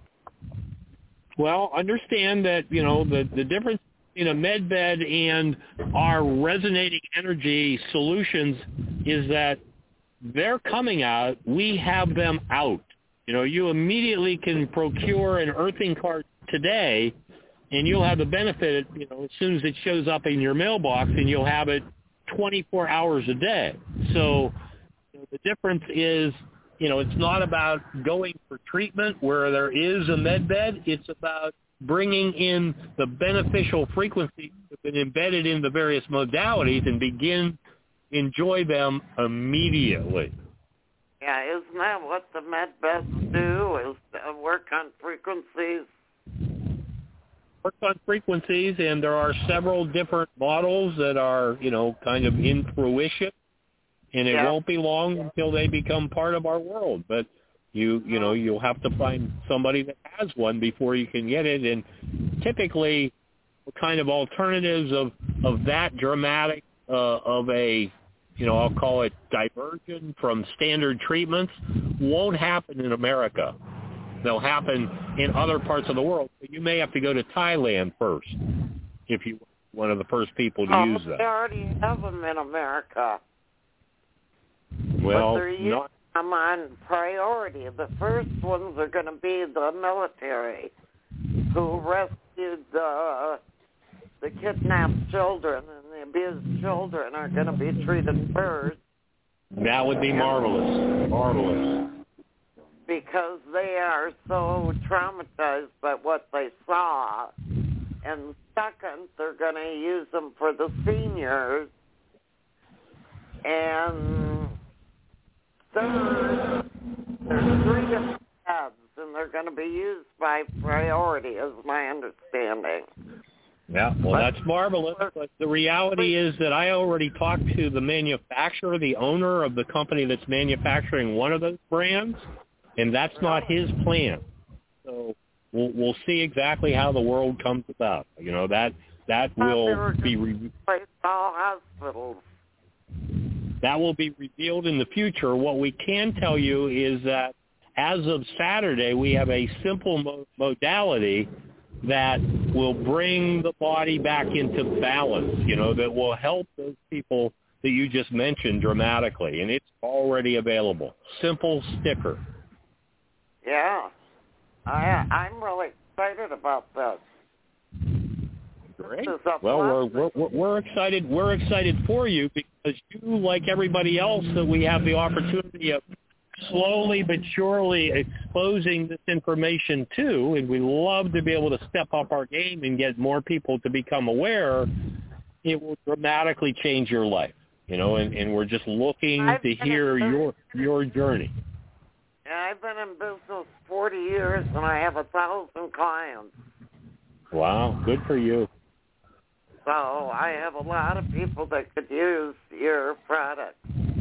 [SPEAKER 3] Well, understand that, you know, the, the difference between a med bed and our resonating energy solutions is that they're coming out. We have them out. You know, you immediately can procure an earthing card today, and you'll have the benefit, you know, as soon as it shows up in your mailbox, and you'll have it twenty-four hours a day. So you know, the difference is, you know, it's not about going for treatment where there is a med bed. It's about bringing in the beneficial frequencies that have been embedded in the various modalities and begin enjoy them immediately.
[SPEAKER 6] Yeah, isn't that what the med beds do, is uh, work on frequencies?
[SPEAKER 3] Work on frequencies, and there are several different models that are, you know, kind of in fruition, and it
[SPEAKER 6] yeah.
[SPEAKER 3] won't be long until they become part of our world. But you, you know, you'll have to find somebody that has one before you can get it, and typically the kind of alternatives of, of that dramatic uh, of a, you know, I'll call it diversion from standard treatments won't happen in America. They'll happen in other parts of the world. But you may have to go to Thailand first if you one of the first people to
[SPEAKER 6] oh,
[SPEAKER 3] use them.
[SPEAKER 6] They already have them in America.
[SPEAKER 3] Well,
[SPEAKER 6] but they're using
[SPEAKER 3] not,
[SPEAKER 6] them on priority. The first ones are going to be the military who rescued the the kidnapped children, and the abused children are going to be treated first.
[SPEAKER 3] That would be marvelous. Marvelous.
[SPEAKER 6] Because they are so traumatized by what they saw. And second, they're going to use them for the seniors. And third, there's three different beds, and they're going to be used by priority, is my understanding.
[SPEAKER 3] Yeah, well, that's marvelous. But the reality is that I already talked to the manufacturer, the owner of the company that's manufacturing one of those brands, and that's not his plan. So we'll we'll see exactly how the world comes about. You know, that That will be re-
[SPEAKER 6] all hospitals.
[SPEAKER 3] That will be revealed in the future. What we can tell you is that as of Saturday, we have a simple mo- modality that will bring the body back into balance, you know, that will help those people that you just mentioned dramatically, and it's already available. Simple sticker.
[SPEAKER 6] Yeah. I, I'm really excited about this.
[SPEAKER 3] Great.
[SPEAKER 6] This is a
[SPEAKER 3] well, we're,
[SPEAKER 6] blessing.
[SPEAKER 3] we're we're excited. We're excited for you because you, like everybody else, that we have the opportunity of slowly but surely exposing this information to, and we love to be able to step up our game and get more people to become aware. It will dramatically change your life, you know, and, and we're just looking
[SPEAKER 6] I've
[SPEAKER 3] to hear your your journey.
[SPEAKER 6] I've been in business forty years, and I have a thousand clients.
[SPEAKER 3] Wow, good for you.
[SPEAKER 6] So I have a lot of people that could use your product.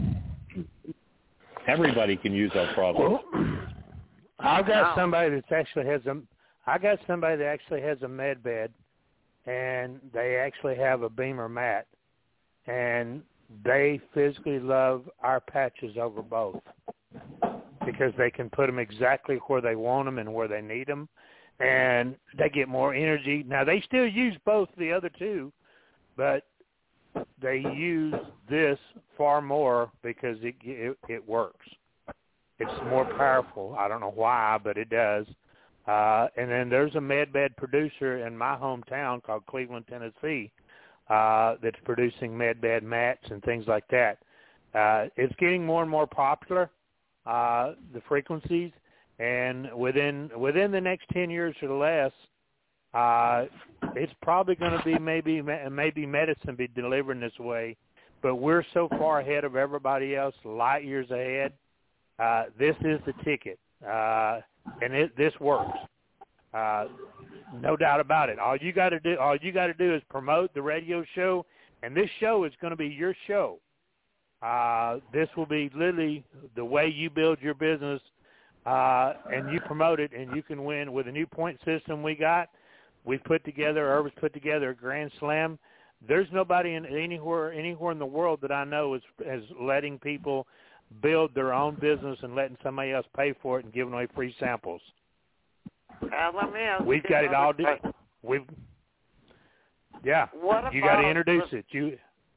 [SPEAKER 3] Everybody can use our product.
[SPEAKER 2] I've got
[SPEAKER 6] Wow.
[SPEAKER 2] somebody that actually has a. I got somebody that actually has a med bed, and they actually have a Beamer mat, and they physically love our patches over both because they can put them exactly where they want them and where they need them, and they get more energy. Now, they still use both the other two, but they use this far more because it it, it works. It's more powerful. I don't know why, but it does. Uh, and then there's a med bed producer in my hometown called Cleveland, Tennessee, uh, that's producing med bed mats and things like that. Uh, it's getting more and more popular, uh, the frequencies, and within within the next ten years or less, uh, it's probably going to be maybe maybe medicine be delivering this way, but we're so far ahead of everybody else, light years ahead. Uh, this is the ticket, uh, and it, this works, uh, no doubt about it. All you got to do, all you got to do is promote the radio show, and this show is going to be your show. Uh, this will be literally the way you build your business, uh, and you promote it, and you can win with a new point system we got. We've put together, Irv's put together a Grand Slam. There's nobody in anywhere anywhere in the world that I know is is letting people build their own business and letting somebody else pay for it and giving away free samples.
[SPEAKER 6] Uh, let me ask
[SPEAKER 2] We've
[SPEAKER 6] you
[SPEAKER 2] got it all.
[SPEAKER 6] another
[SPEAKER 2] Do, we've yeah.
[SPEAKER 6] What
[SPEAKER 2] You got to
[SPEAKER 6] about
[SPEAKER 2] introduce
[SPEAKER 6] the-
[SPEAKER 2] it. You.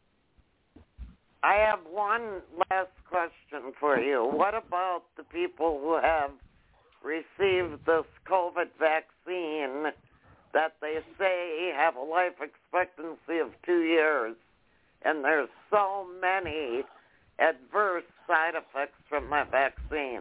[SPEAKER 6] I have one last question for you. What about the people who have received this COVID vaccine that they say have a life expectancy of two years, and there's so many adverse side effects from my vaccine?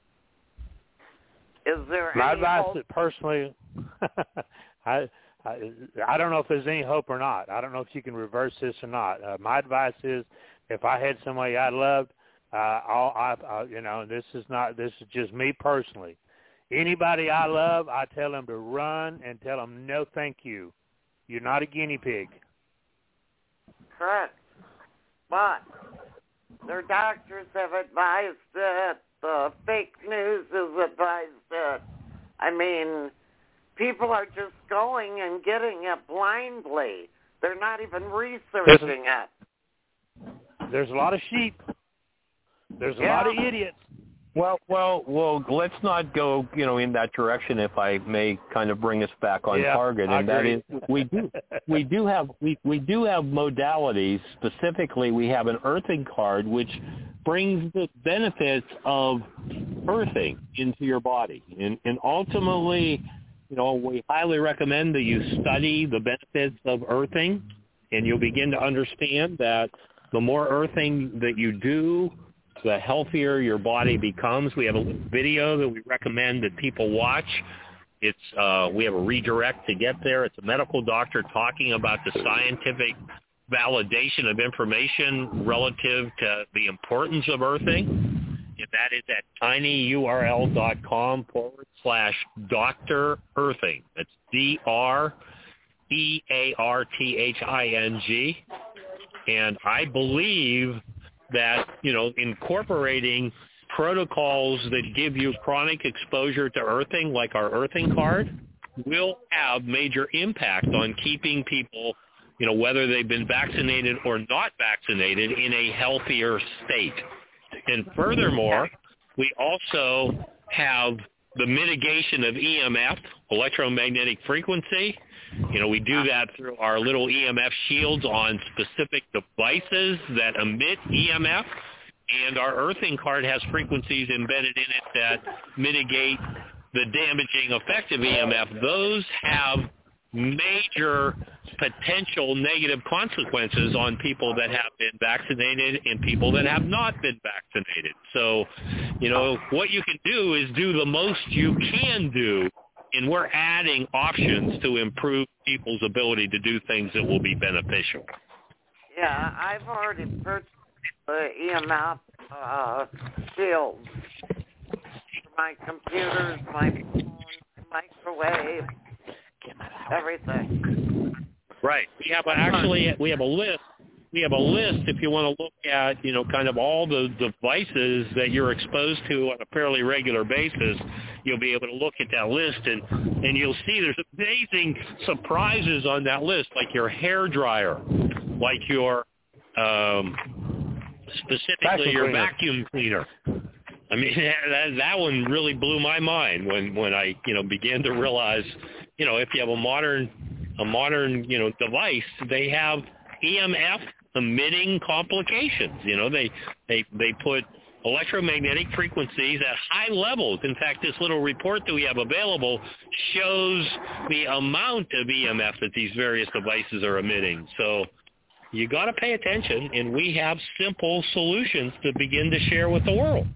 [SPEAKER 6] Is there
[SPEAKER 2] My
[SPEAKER 6] any
[SPEAKER 2] advice,
[SPEAKER 6] hope?
[SPEAKER 2] is personally, I, I I don't know if there's any hope or not. I don't know if you can reverse this or not. Uh, my advice is, if I had somebody I loved, uh, I'll, I, I, you know, this is not. This is just me personally. Anybody I love, I tell them to run and tell them no, thank you. You're not a guinea pig.
[SPEAKER 6] Correct. But their doctors have advised it. The fake news has advised it. I mean, people are just going and getting it blindly. They're not even researching it.
[SPEAKER 2] There's a lot of sheep. There's a
[SPEAKER 6] Yeah.
[SPEAKER 2] lot of idiots.
[SPEAKER 3] Well, well, well. Let's not go, you know, in that direction. If I may, kind of bring us back on
[SPEAKER 2] Yeah,
[SPEAKER 3] target,
[SPEAKER 2] I
[SPEAKER 3] and that
[SPEAKER 2] agree.
[SPEAKER 3] is, we do, we do have, we we do have modalities. Specifically, we have an earthing card, which brings the benefits of earthing into your body, and and ultimately, you know, we highly recommend that you study the benefits of earthing, and you'll begin to understand that the more earthing that you do, the healthier your body becomes. We have a video that we recommend that people watch. It's uh, we have a redirect to get there. It's a medical doctor talking about the scientific validation of information relative to the importance of earthing. And that is at tinyurl.com forward slash Doctor Earthing. That's D R E A R T H I N G. And I believe that, you know, incorporating protocols that give you chronic exposure to earthing, like our earthing card, will have major impact on keeping people, you know, whether they've been vaccinated or not vaccinated, in a healthier state. And furthermore, we also have the mitigation of E M F, electromagnetic frequency. You know, we do that through our little E M F shields on specific devices that emit E M F. And our earthing card has frequencies embedded in it that mitigate the damaging effect of E M F. Those have major potential negative consequences on people that have been vaccinated and people that have not been vaccinated. So, you know, what you can do is do the most you can do, and we're adding options to improve people's ability to do things that will be beneficial.
[SPEAKER 6] Yeah, I've already purchased the E M F uh, shields for my computers, my phone, my microwave, everything.
[SPEAKER 3] Right. We have a, actually we have a list. We have a list if you want to look at, you know, kind of all the devices that you're exposed to on a fairly regular basis. You'll be able to look at that list, and, and you'll see there's amazing surprises on that list, like your hair dryer, like your um, specifically vacuum your cleaner. vacuum cleaner. I mean, that, that one really blew my mind when, when I, you know, began to realize, you know, if you have a modern a modern, you know, device, they have E M F emitting complications. You know, they they they put electromagnetic frequencies at high levels. In fact, this little report that we have available shows the amount of E M F that these various devices are emitting. So you got to pay attention, and we have simple solutions to begin to share with the world.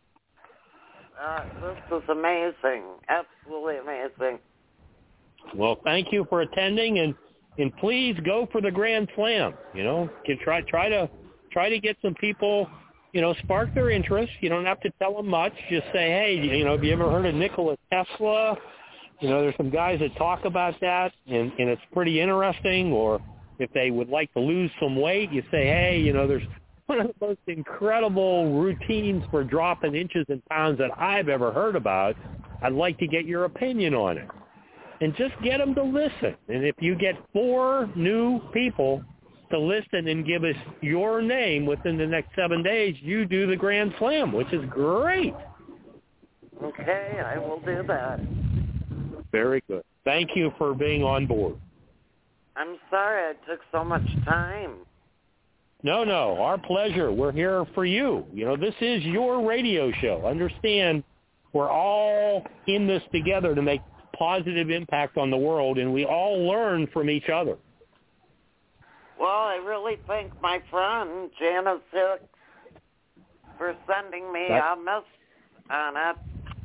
[SPEAKER 6] Uh, this is amazing, absolutely amazing.
[SPEAKER 3] Well, thank you for attending, and, and please go for the Grand Slam. You know, can try try to try to get some people, you know, spark their interest. You don't have to tell them much. Just say, hey, you know, have you ever heard of Nikola Tesla? You know, there's some guys that talk about that, and, and it's pretty interesting. Or if they would like to lose some weight, you say, hey, you know, there's one of the most incredible routines for dropping inches and pounds that I've ever heard about. I'd like to get your opinion on it. And just get them to listen. And if you get four new people to listen and give us your name within the next seven days, you do the Grand Slam, which is great.
[SPEAKER 6] Okay, I will do that.
[SPEAKER 3] Very good. Thank you for being on board.
[SPEAKER 6] I'm sorry I took so much time.
[SPEAKER 3] No, no, our pleasure. We're here for you. You know, this is your radio show. Understand, we're all in this together to make positive impact on the world, and we all learn from each other.
[SPEAKER 6] Well, I really thank my friend Janice Hicks for sending me that, a message on it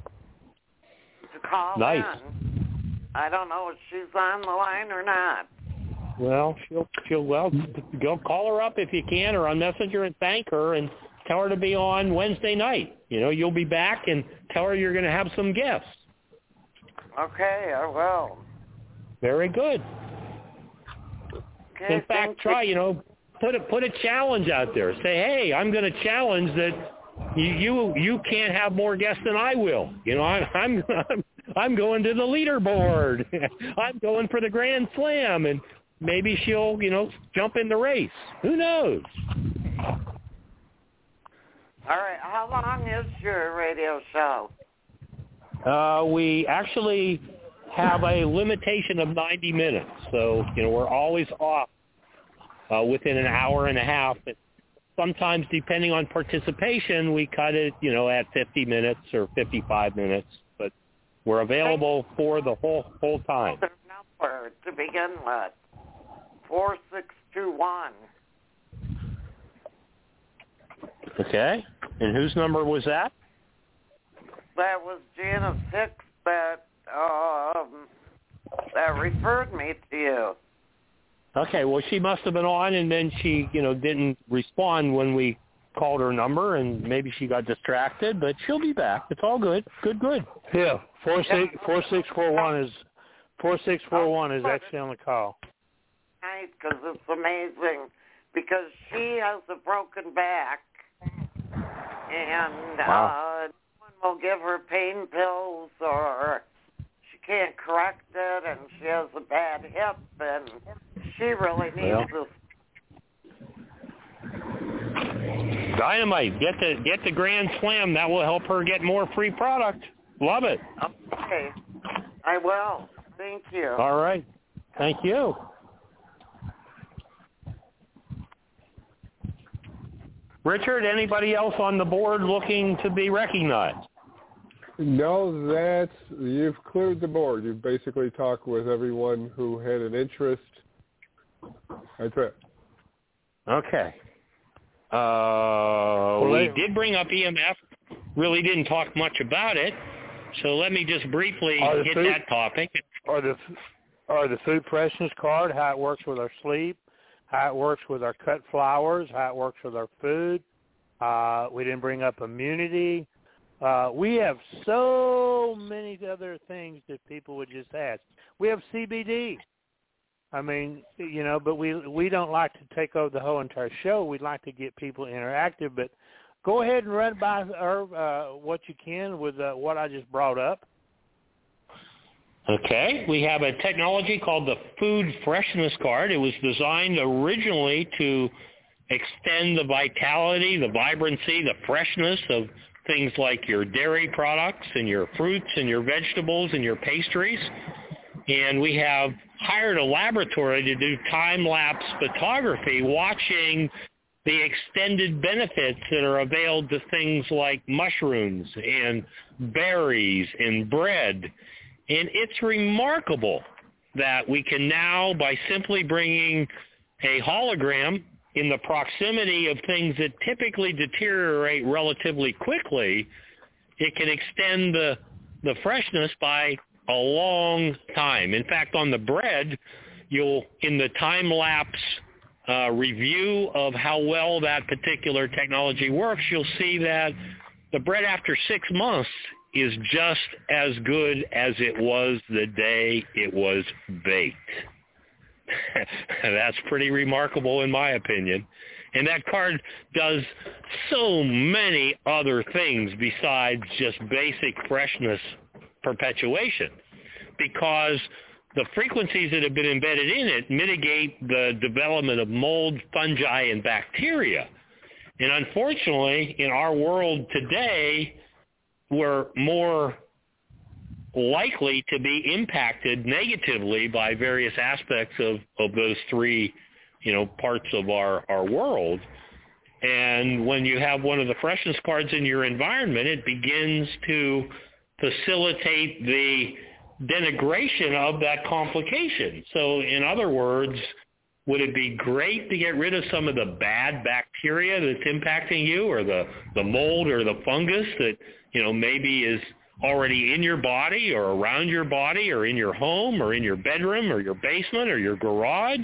[SPEAKER 6] to call
[SPEAKER 3] nice.
[SPEAKER 6] in. I don't know if she's on the line or not.
[SPEAKER 3] Well, she'll she'll well go call her up if you can, or on Messenger, and thank her and tell her to be on Wednesday night. You know, you'll be back, and tell her you're going to have some guests.
[SPEAKER 6] Okay, I will.
[SPEAKER 3] Very good.
[SPEAKER 6] Okay,
[SPEAKER 3] in fact, try, you know, put a put a challenge out there. Say, hey, I'm going to challenge that you, you you can't have more guests than I will. You know, I, I'm I'm I'm going to the leaderboard. I'm going for the Grand Slam, and maybe she'll, you know, jump in the race. Who knows?
[SPEAKER 6] All right. How long is your radio show?
[SPEAKER 3] Uh, we actually have a limitation of ninety minutes, so you know we're always off uh, within an hour and a half. But sometimes, depending on participation, we cut it, you know, at fifty minutes or fifty-five minutes. But we're available for the whole whole time.
[SPEAKER 6] The number to begin with, four six two one.
[SPEAKER 3] Okay, and whose number was that?
[SPEAKER 6] That was Janice Hicks that um, that referred me to you.
[SPEAKER 3] Okay, well, she must have been on, and then she, you know, didn't respond when we called her number, and maybe she got distracted. But she'll be back. It's all good. Good, good.
[SPEAKER 2] Yeah, four six four six four one is four six four one is actually on the call.
[SPEAKER 6] Right, because it's amazing. Because she has a broken back, and
[SPEAKER 3] wow.
[SPEAKER 6] uh, no one will give her pain pills, or she can't correct it, and she has a bad hip, and she really needs
[SPEAKER 3] Well.
[SPEAKER 6] this.
[SPEAKER 3] Dynamite, get the get the Grand Slam. That will help her get more free product. Love it.
[SPEAKER 6] Okay, I will. Thank you.
[SPEAKER 3] All right. Thank you. Richard, anybody else on the board looking to be recognized?
[SPEAKER 4] No, that's, you've cleared the board. You've basically talked with everyone who had an interest. That's it.
[SPEAKER 3] Okay. Uh,
[SPEAKER 2] Well,
[SPEAKER 3] we
[SPEAKER 2] they-
[SPEAKER 3] did bring up E M F. Really didn't talk much about it. So let me just briefly
[SPEAKER 2] Are the
[SPEAKER 3] hit
[SPEAKER 2] food-
[SPEAKER 3] that topic.
[SPEAKER 2] Or the or the food freshness card, how it works with our sleep, how it works with our cut flowers, how it works with our food. Uh, we didn't bring up immunity. Uh, we have so many other things that people would just ask. We have C B D. I mean, you know, but we we don't like to take over the whole entire show. We'd like to get people interactive. But go ahead and run by Irv, uh, what you can with uh, what I just brought up.
[SPEAKER 3] Okay, we have a technology called the Food Freshness Card. It was designed originally to extend the vitality, the vibrancy, the freshness of things like your dairy products and your fruits and your vegetables and your pastries. And we have hired a laboratory to do time-lapse photography, watching the extended benefits that are availed to things like mushrooms and berries and bread. And it's remarkable that we can now, by simply bringing a hologram in the proximity of things that typically deteriorate relatively quickly, it can extend the, the freshness by a long time. In fact, on the bread, you'll, in the time-lapse uh, review of how well that particular technology works, you'll see that the bread after six months is just as good as it was the day it was baked. That's pretty remarkable in my opinion. And that card does so many other things besides just basic freshness perpetuation, because the frequencies that have been embedded in it mitigate the development of mold, fungi, and bacteria. And unfortunately, in our world today, we're more likely to be impacted negatively by various aspects of, of those three, you know, parts of our, our world. And when you have one of the freshness cards in your environment, it begins to facilitate the denigration of that complication. So in other words, would it be great to get rid of some of the bad bacteria that's impacting you, or the, the mold or the fungus that, you know, maybe is already in your body or around your body or in your home or in your bedroom or your basement or your garage?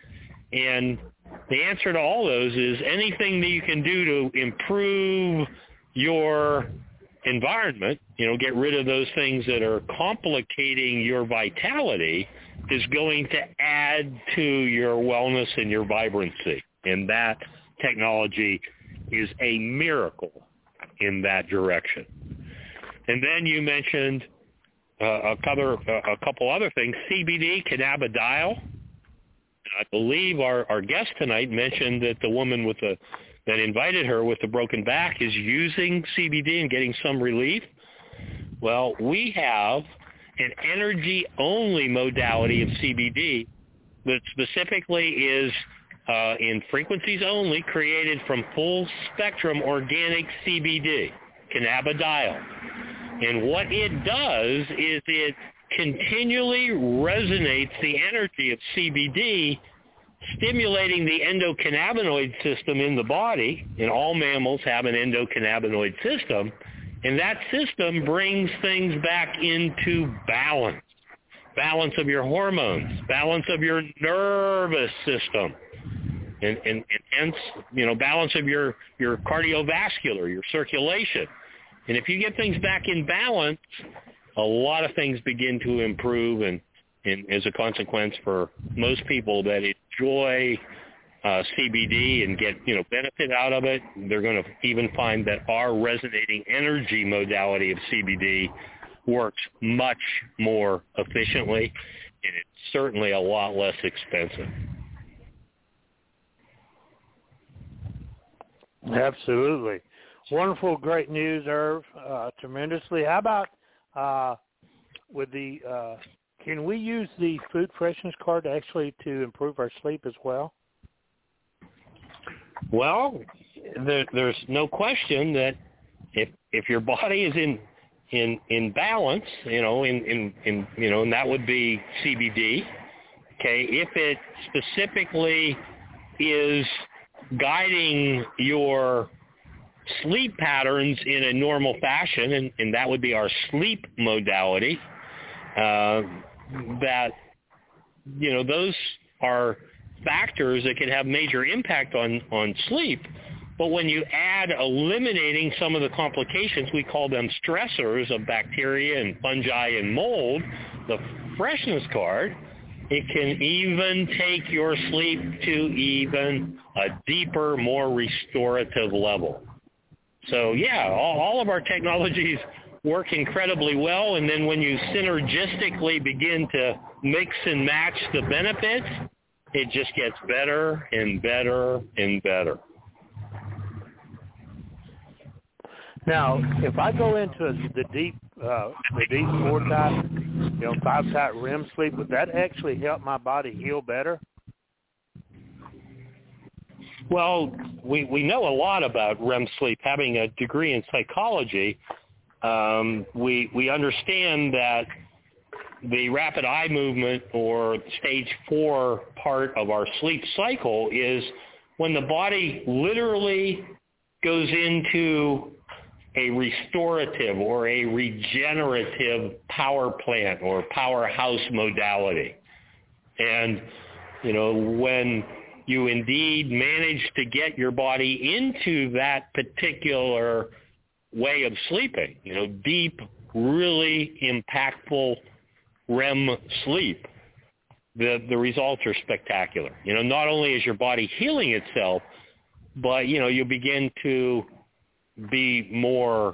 [SPEAKER 3] And the answer to all those is anything that you can do to improve your environment, you know, get rid of those things that are complicating your vitality, is going to add to your wellness and your vibrancy. And that technology is a miracle in that direction. And then you mentioned uh, a, couple, a couple other things, C B D, cannabidiol. I believe our, our guest tonight mentioned that the woman with the that invited her with the broken back is using C B D and getting some relief. Well, we have an energy-only modality of C B D that specifically is uh, in frequencies only, created from full-spectrum organic C B D, cannabidiol. And what it does is it continually resonates the energy of C B D, stimulating the endocannabinoid system in the body, and all mammals have an endocannabinoid system, and that system brings things back into balance. Balance of your hormones, balance of your nervous system, and, and, and hence, you know, balance of your, your cardiovascular, your circulation. And if you get things back in balance, a lot of things begin to improve, and, and as a consequence, for most people that enjoy uh, C B D and get, you know, benefit out of it, they're going to even find that our resonating energy modality of C B D works much more efficiently, and it's certainly a lot less expensive.
[SPEAKER 2] Absolutely. Wonderful, great news, Irv, uh, tremendously. How about uh, with the, uh, can we use the food freshness card actually to improve our sleep as well?
[SPEAKER 3] Well, there, there's no question that if if your body is in in in balance, you know, in, in, in you know, and that would be C B D. Okay, if it specifically is guiding your sleep patterns in a normal fashion, and, and that would be our sleep modality, uh, that, you know, those are factors that can have major impact on, on sleep. But when you add eliminating some of the complications, we call them stressors of bacteria and fungi and mold, the freshness card, it can even take your sleep to even a deeper, more restorative level. So, yeah, all, all of our technologies work incredibly well, and then when you synergistically begin to mix and match the benefits, it just gets better and better and better.
[SPEAKER 2] Now, if I go into the deep, uh, the deep four type, you know, five type R E M sleep, would that actually help my body heal better?
[SPEAKER 3] Well, we, we know a lot about R E M sleep. Having a degree in psychology, um, we we understand that the rapid eye movement, or stage four part of our sleep cycle, is when the body literally goes into a restorative or a regenerative power plant or powerhouse modality. And, you know, when you indeed manage to get your body into that particular way of sleeping, you know, deep, really impactful R E M sleep, the the results are spectacular. You know, not only is your body healing itself, but, you know, you begin to be more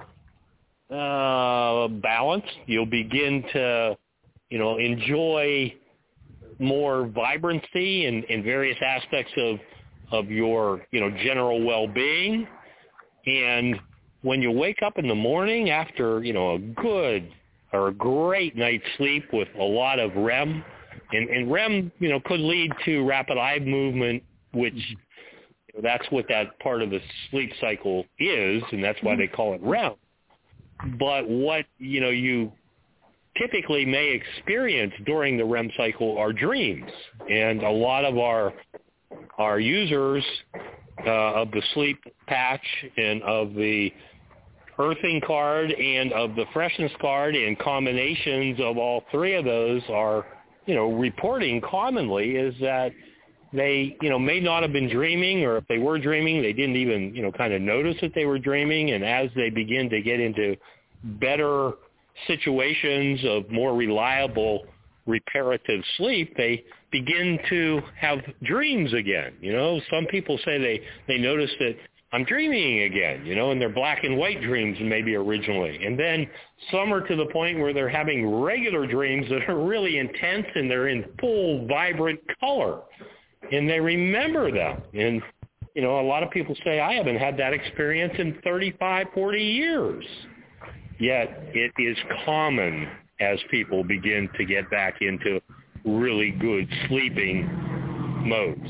[SPEAKER 3] uh, balanced. You'll begin to, you know, enjoy more vibrancy in, in various aspects of of your, you know, general well-being. And when you wake up in the morning after, you know, a good or a great night's sleep with a lot of R E M, and, and R E M, you know, could lead to rapid eye movement, which, you know, that's what that part of the sleep cycle is, and that's why they call it R E M. But what, you know, you typically may experience during the R E M cycle are dreams, and a lot of our our users uh, of the sleep patch and of the earthing card and of the freshness card, and combinations of all three of those are, you know, reporting commonly is that they, you know, may not have been dreaming, or if they were dreaming, they didn't even, you know, kind of notice that they were dreaming. And as they begin to get into better situations of more reliable reparative sleep, they begin to have dreams again. You know, some people say they, they notice that I'm dreaming again, you know, and they're black and white dreams maybe originally. And then some are to the point where they're having regular dreams that are really intense, and they're in full, vibrant color, and they remember them. And, you know, a lot of people say, I haven't had that experience in thirty-five, forty years. Yet it is common as people begin to get back into really good sleeping modes.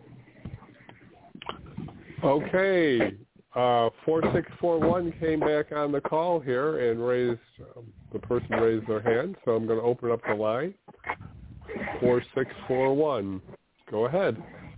[SPEAKER 4] Okay, uh, four six four one came back on the call here and raised, um, the person raised their hand, so I'm going to open up the line. four six four one, go ahead.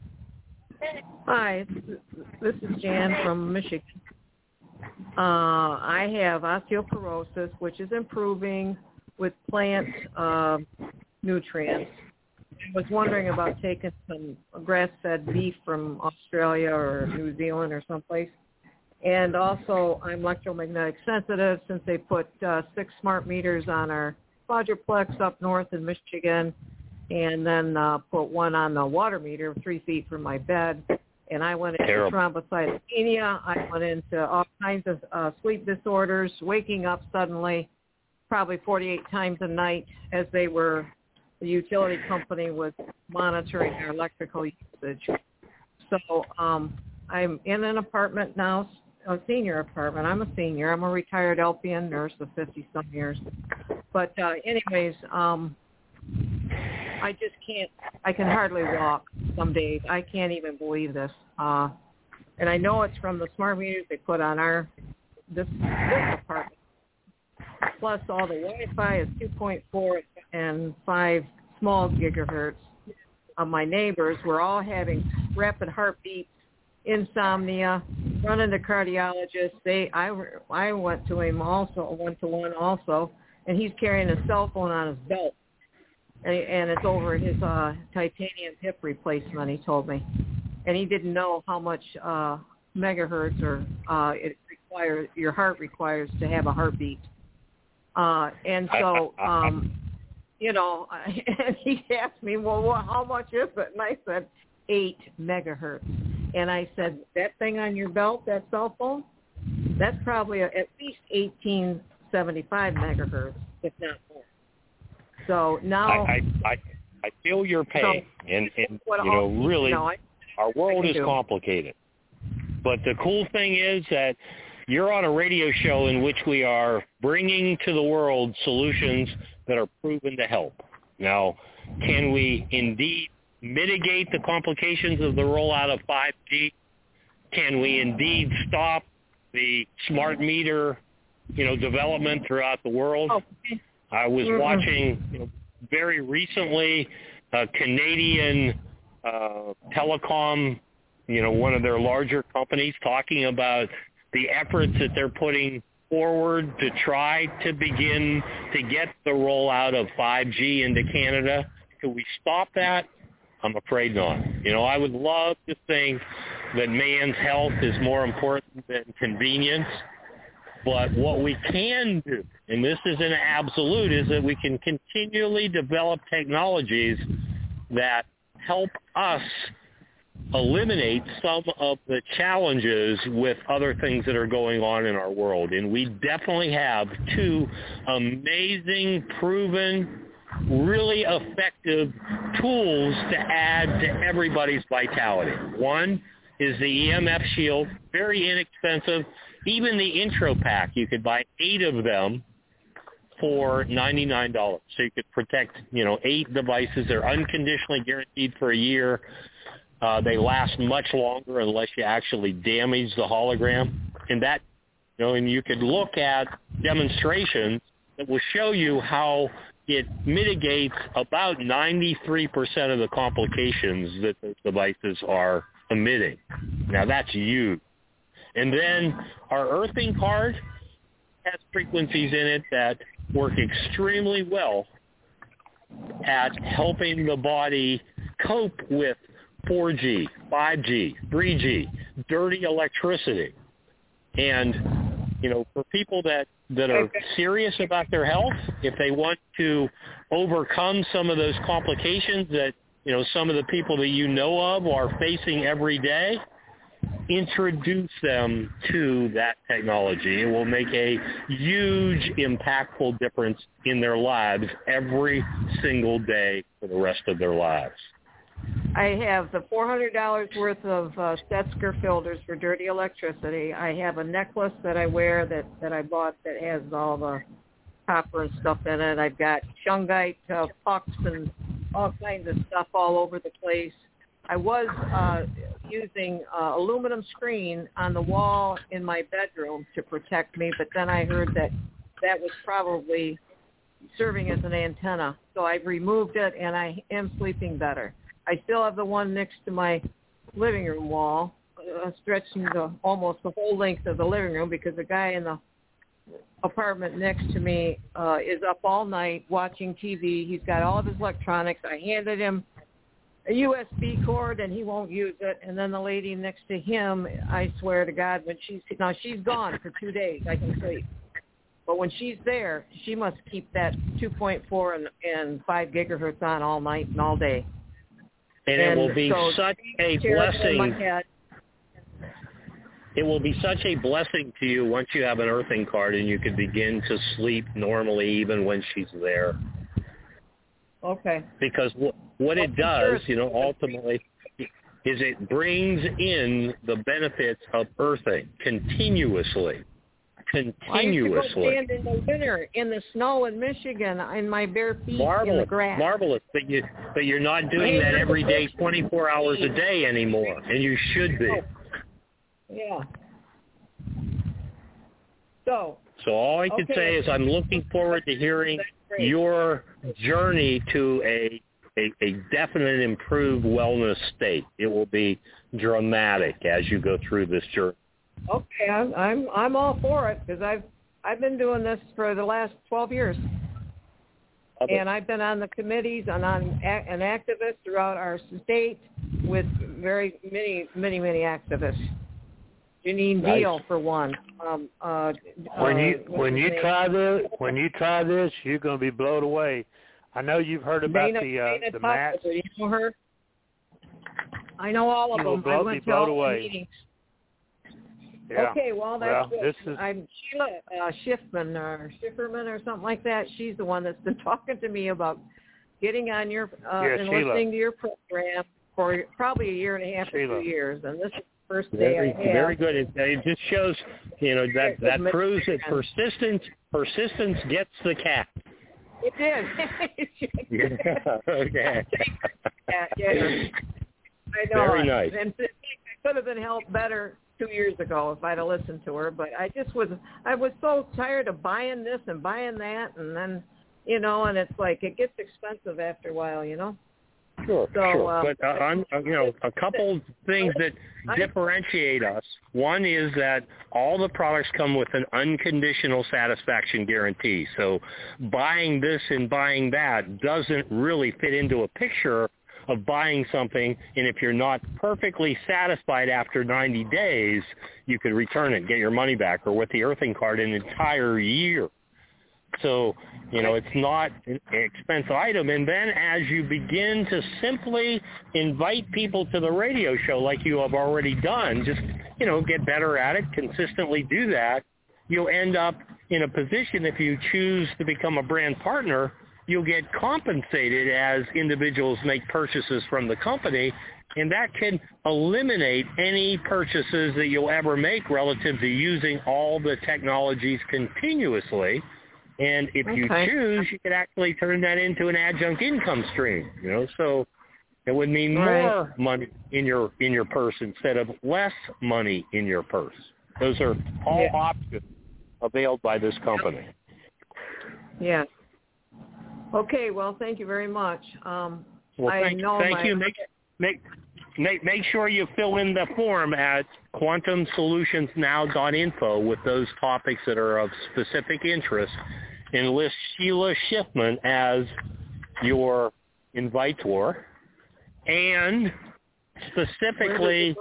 [SPEAKER 7] Hi, this is Jan from Michigan. Uh, I have osteoporosis, which is improving with plant uh, nutrients. I was wondering about taking some grass-fed beef from Australia or New Zealand or someplace. And also, I'm electromagnetic sensitive since they put uh, six smart meters on our quadruplex up north in Michigan, and then uh, put one on the water meter three feet from my bed. And I went into
[SPEAKER 3] Terrible.
[SPEAKER 7] thrombocytopenia. I went into all kinds of uh, sleep disorders, waking up suddenly. probably forty-eight times a night as they were, the utility company was monitoring their electrical usage. So um, I'm in an apartment now, a senior apartment. I'm a senior. I'm a retired L P N nurse of fifty-some years. But uh, anyways, um, I just can't, I can hardly walk some days. I can't even believe this. Uh, and I know it's from the smart meters they put on our, this, this apartment. Plus all the Wi-Fi is two point four and five small gigahertz. Of my neighbors, we're all having rapid heartbeats, insomnia, running to cardiologists. They, I, I went to him also, one to one also, and he's carrying a cell phone on his belt, and, and it's over his uh, titanium hip replacement. He told me, and he didn't know how much uh, megahertz or uh, it requires your heart requires to have a heartbeat. Uh, and so, um, you know, and he asked me, well, what, how much is it? And I said, eight megahertz. And I said, that thing on your belt, that cell phone, that's probably a, at least eighteen seventy-five megahertz, if not more. So now...
[SPEAKER 3] I, I, I, I feel your pain. So, and, and you know, really, you know, I, our world is do. complicated. But the cool thing is that you're on a radio show in which we are bringing to the world solutions that are proven to help. Now, can we indeed mitigate the complications of the rollout of five G? Can we indeed stop the smart meter, you know, development throughout the world? Okay. I was mm-hmm. watching, you know, very recently a Canadian uh, telecom, you know, one of their larger companies talking about the efforts that they're putting forward to try to begin to get the rollout of five G into Canada. Can we stop that? I'm afraid not. You know, I would love to think that man's health is more important than convenience. But what we can do, and this is an absolute, is that we can continually develop technologies that help us eliminate some of the challenges with other things that are going on in our world. And we definitely have two amazing, proven, really effective tools to add to everybody's vitality. One is the E M F Shield, very inexpensive. Even the intro pack, you could buy eight of them for ninety-nine dollars. So you could protect, you know, eight devices. They're unconditionally guaranteed for a year. Uh, they last much longer unless you actually damage the hologram. And that, you know, and you could look at demonstrations that will show you how it mitigates about ninety-three percent of the complications that those devices are emitting. Now, that's huge. And then our earthing card has frequencies in it that work extremely well at helping the body cope with four G, five G, three G, dirty electricity. And, you know, for people that, that are serious about their health, if they want to overcome some of those complications that, you know, some of the people that you know of are facing every day, introduce them to that technology. It will make a huge, impactful difference in their lives every single day for the rest of their lives.
[SPEAKER 7] I have the four hundred dollars worth of uh, Stetsker filters for dirty electricity. I have a necklace that I wear that, that I bought that has all the copper and stuff in it. I've got shungite uh, pucks and all kinds of stuff all over the place. I was uh, using uh, aluminum screen on the wall in my bedroom to protect me, but then I heard that that was probably serving as an antenna. So I've removed it, and I am sleeping better. I still have the one next to my living room wall, uh, stretching the, almost the whole length of the living room, because the guy in the apartment next to me uh, is up all night watching T V. He's got all of his electronics. I handed him a U S B cord, and he won't use it. And then the lady next to him, I swear to God, when she's now she's gone for two days, I can sleep. But when she's there, she must keep that two point four and, and five gigahertz on all night and all day.
[SPEAKER 3] And, and it will be so such a blessing. it will be such a blessing to you once you have an earthing card and you can begin to sleep normally even when she's there.
[SPEAKER 7] Okay.
[SPEAKER 3] Because what, what it does, you know, ultimately, is it brings in the benefits of earthing continuously. Continuously.
[SPEAKER 7] I used to go stand in the winter in the snow in Michigan in my bare feet
[SPEAKER 3] marvelous,
[SPEAKER 7] in the grass.
[SPEAKER 3] Marvelous, but you but you're not doing that every day, twenty-four hours a day anymore, and you should be.
[SPEAKER 7] Yeah. So.
[SPEAKER 3] So all I can
[SPEAKER 7] okay.
[SPEAKER 3] say is I'm looking forward to hearing your journey to a, a a definite improved wellness state. It will be dramatic as you go through this journey.
[SPEAKER 7] Okay, I'm I'm I'm all for it because I've I've been doing this for the last twelve years,
[SPEAKER 3] okay.
[SPEAKER 7] and I've been on the committees and on an activist throughout our state with very many many many activists. Janine
[SPEAKER 3] nice.
[SPEAKER 7] Deal for one. Um, uh,
[SPEAKER 2] when you
[SPEAKER 7] uh,
[SPEAKER 2] when you name? try this when you try this, you're going to be blown away. I know you've heard about
[SPEAKER 7] Dana,
[SPEAKER 2] the uh,
[SPEAKER 7] Dana
[SPEAKER 2] the mats.
[SPEAKER 7] You know her? I know all of
[SPEAKER 2] you
[SPEAKER 7] them.
[SPEAKER 2] Blow,
[SPEAKER 7] I went to
[SPEAKER 2] blown
[SPEAKER 7] all
[SPEAKER 2] away.
[SPEAKER 7] the meetings.
[SPEAKER 2] Yeah.
[SPEAKER 7] Okay, well, that's
[SPEAKER 2] well,
[SPEAKER 7] good.
[SPEAKER 2] This is...
[SPEAKER 7] I'm Sheila uh, Schiffman or Schifferman or something like that. She's the one that's been talking to me about getting on your uh,
[SPEAKER 2] yeah,
[SPEAKER 7] and
[SPEAKER 2] Sheila.
[SPEAKER 7] listening to your program for probably a year and a half
[SPEAKER 2] Sheila.
[SPEAKER 7] or two years, and this is the first day
[SPEAKER 3] Very,
[SPEAKER 7] I have.
[SPEAKER 3] very good. It, it just shows, you know, that that proves that persistence persistence gets the cat.
[SPEAKER 7] It did.
[SPEAKER 3] yeah. Okay.
[SPEAKER 7] yeah, yeah. I know.
[SPEAKER 3] Very nice.
[SPEAKER 7] And I could have been helped better two years ago if I'd have listened to her, but I just was I was so tired of buying this and buying that, and then you know, and it's like it gets expensive after a while, you know.
[SPEAKER 3] Sure,
[SPEAKER 7] so,
[SPEAKER 3] sure.
[SPEAKER 7] Um,
[SPEAKER 3] but uh, on, uh, you know, a couple things that differentiate us. One is that all the products come with an unconditional satisfaction guarantee. So buying this and buying that doesn't really fit into a picture of buying something, and if you're not perfectly satisfied after ninety days, you could return it, get your money back, or with the earthing card, an entire year. So, you know, it's not an expensive item. And then as you begin to simply invite people to the radio show like you have already done, just, you know, get better at it, consistently do that, you'll end up in a position, if you choose to become a brand partner, you'll get compensated as individuals make purchases from the company, and that can eliminate any purchases that you'll ever make relative to using all the technologies continuously. And if you
[SPEAKER 7] okay.
[SPEAKER 3] choose, you could actually turn that into an adjunct income stream, you know, so it would mean
[SPEAKER 7] right.
[SPEAKER 3] more money in your in your purse instead of less money in your purse. Those are all
[SPEAKER 7] yeah.
[SPEAKER 3] options availed by this company.
[SPEAKER 7] Yeah. Okay, well, thank you very much. Um,
[SPEAKER 3] well,
[SPEAKER 7] I
[SPEAKER 3] thank,
[SPEAKER 7] know
[SPEAKER 3] thank
[SPEAKER 7] my...
[SPEAKER 3] you. Make, make, make, make sure you fill in the form at quantum solutions now dot info with those topics that are of specific interest, and list Sheila Schiffman as your invitor. And specifically,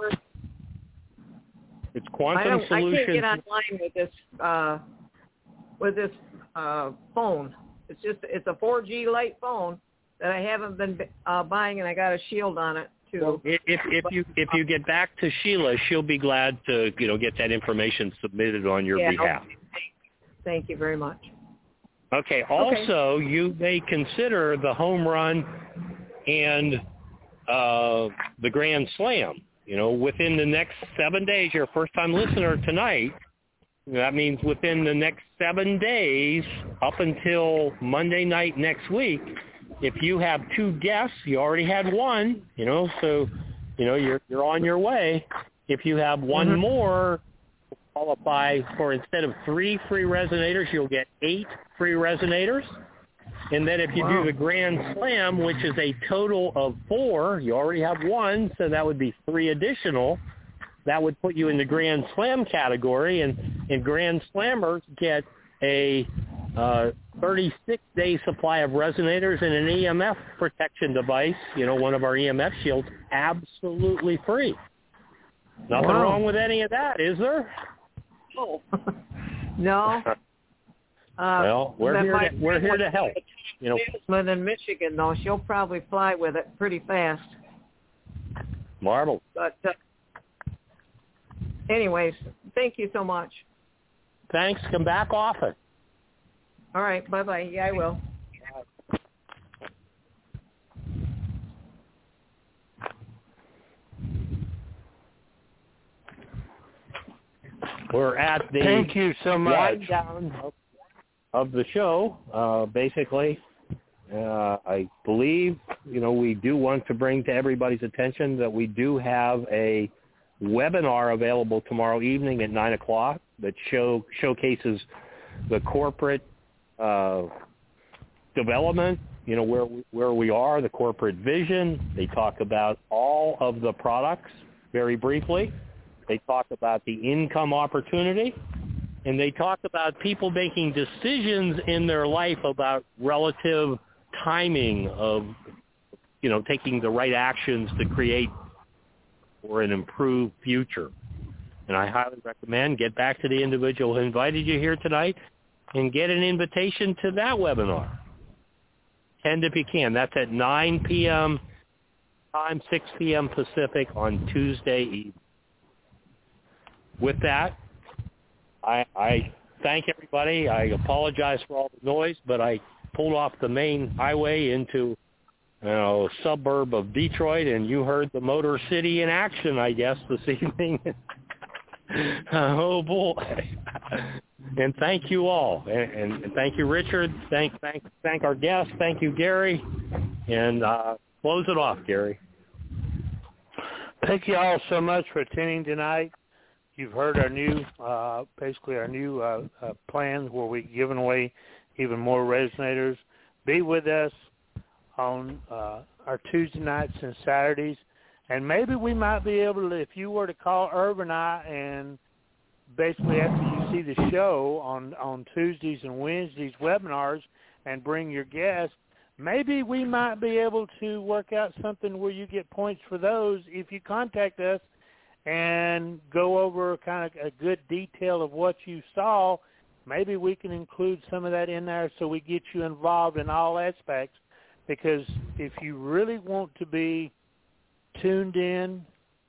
[SPEAKER 3] it's Quantum
[SPEAKER 7] I don't,
[SPEAKER 3] Solutions.
[SPEAKER 7] I can't get online with this uh, with this uh, phone. It's just it's a four G light phone that I haven't been uh, buying, and I got a shield on it too.
[SPEAKER 3] Well, if if you if you get back to Sheila, she'll be glad to you know get that information submitted on your
[SPEAKER 7] yeah,
[SPEAKER 3] behalf.
[SPEAKER 7] Okay. Thank you very much.
[SPEAKER 3] Okay. Also, okay. you may consider the home run and uh, the Grand Slam. You know, within the next seven days, you're a first-time listener tonight. That means within the next seven days, up until Monday night next week, if you have two guests, you already had one, you know, so, you know, you're you're on your way. If you have one mm-hmm. more, qualify for, instead of three free resonators, you'll get eight free resonators. And then if you wow. do the Grand Slam, which is a total of four, you already have one, so that would be three additional. That would put you in the Grand Slam category, and, and Grand Slammers get a uh, thirty-six day supply of resonators and an E M F protection device, you know, one of our E M F shields, absolutely free. Nothing
[SPEAKER 7] wow.
[SPEAKER 3] wrong with any of that, is there?
[SPEAKER 7] Oh. No. Uh,
[SPEAKER 3] well, we're here to, we're here to help. You know,
[SPEAKER 7] Salesman in Michigan, though, she'll probably fly with it pretty fast.
[SPEAKER 3] Marvel.
[SPEAKER 7] But uh, anyways, thank you so much.
[SPEAKER 3] Thanks. Come back often.
[SPEAKER 7] All right. Bye-bye. Yeah, I will.
[SPEAKER 3] We're at the
[SPEAKER 2] Thank you so much.
[SPEAKER 3] wind down of, of the show. Uh, basically, uh, I believe, you know, we do want to bring to everybody's attention that we do have a webinar available tomorrow evening at nine o'clock that show showcases the corporate uh, development, you know, where we, where we are, the corporate vision. They talk about all of the products very briefly. They talk about the income opportunity, and they talk about people making decisions in their life about relative timing of, you know, taking the right actions to create or an improved future. And I highly recommend get back to the individual who invited you here tonight and get an invitation to that webinar. Attend if you can. That's at nine p.m. time, six p.m. Pacific on Tuesday evening. With that, I, I thank everybody. I apologize for all the noise, but I pulled off the main highway into, you know, a suburb of Detroit, and you heard the Motor City in action, I guess, this evening. Oh, boy. And thank you all. And, and thank you, Richard. Thank, thank, thank our guests. Thank you, Gary. And uh, close it off, Gary.
[SPEAKER 2] Thank you all so much for attending tonight. You've heard our new, uh, basically our new uh, uh, plans where we're giving away even more resonators. Be with us on uh, our Tuesday nights and Saturdays, and maybe we might be able to, if you were to call Irv and I, and basically after you see the show on, on Tuesdays and Wednesdays webinars and bring your guests, maybe we might be able to work out something where you get points for those if you contact us and go over kind of a good detail of what you saw. Maybe we can include some of that in there so we get you involved in all aspects, because if you really want to be tuned in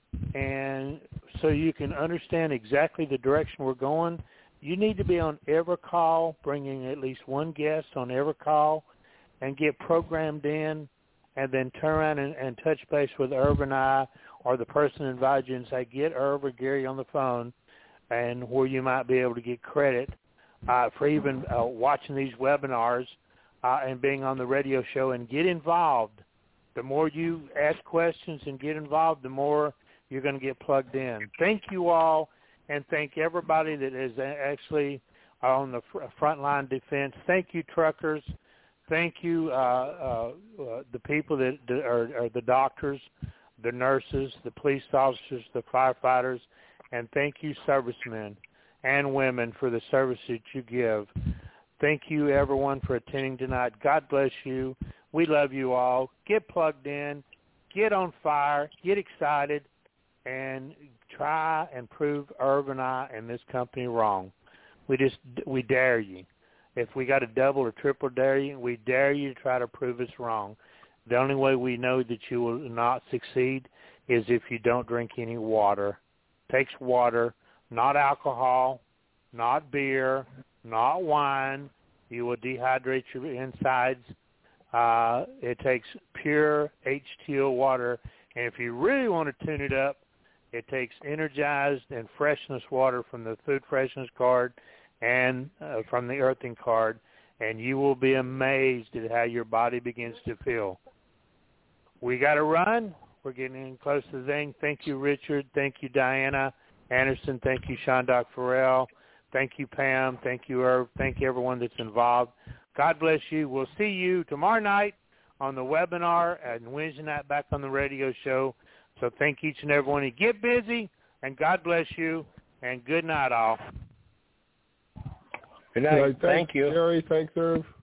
[SPEAKER 2] and so you can understand exactly the direction we're going, you need to be on every call, bringing at least one guest on every call, and get programmed in, and then turn around and, and touch base with Irv and I, or the person invited you, and say, get Irv or Gary on the phone, and where you might be able to get credit uh, for even uh, watching these webinars uh, and being on the radio show, and get involved. The more you ask questions and get involved, the more you're going to get plugged in. Thank you all, and thank everybody that is actually on the front line defense. Thank you, truckers. Thank you, uh, uh, uh, the people that are, are the doctors, the nurses, the police officers, the firefighters, and thank you, servicemen and women, for the service that you give. Thank you, everyone, for attending tonight. God bless you. We love you all. Get plugged in. Get on fire. Get excited. And try and prove Irv and I and this company wrong. We just, we dare you. If we got to double or triple dare you, we dare you to try to prove us wrong. The only way we know that you will not succeed is if you don't drink any water. It takes water, not alcohol, not beer, not wine. You will dehydrate your insides. Uh, it takes pure H two O water. And if you really want to tune it up, it takes energized and freshness water from the food freshness card and uh, from the earthing card, and you will be amazed at how your body begins to feel. We got to run. We're getting in close to the thing. Thank you, Richard. Thank you, Diana Anderson. Thank you, Sean Doc Farrell. Thank you, Pam. Thank you, Irv. Thank you, everyone that's involved. God bless you. We'll see you tomorrow night on the webinar and Wednesday night back on the radio show. So thank each and every one of you. Get busy, and God bless you, and good night, all.
[SPEAKER 3] Good night.
[SPEAKER 4] Thank,
[SPEAKER 3] Thank you.
[SPEAKER 4] Gary, thanks, Irv.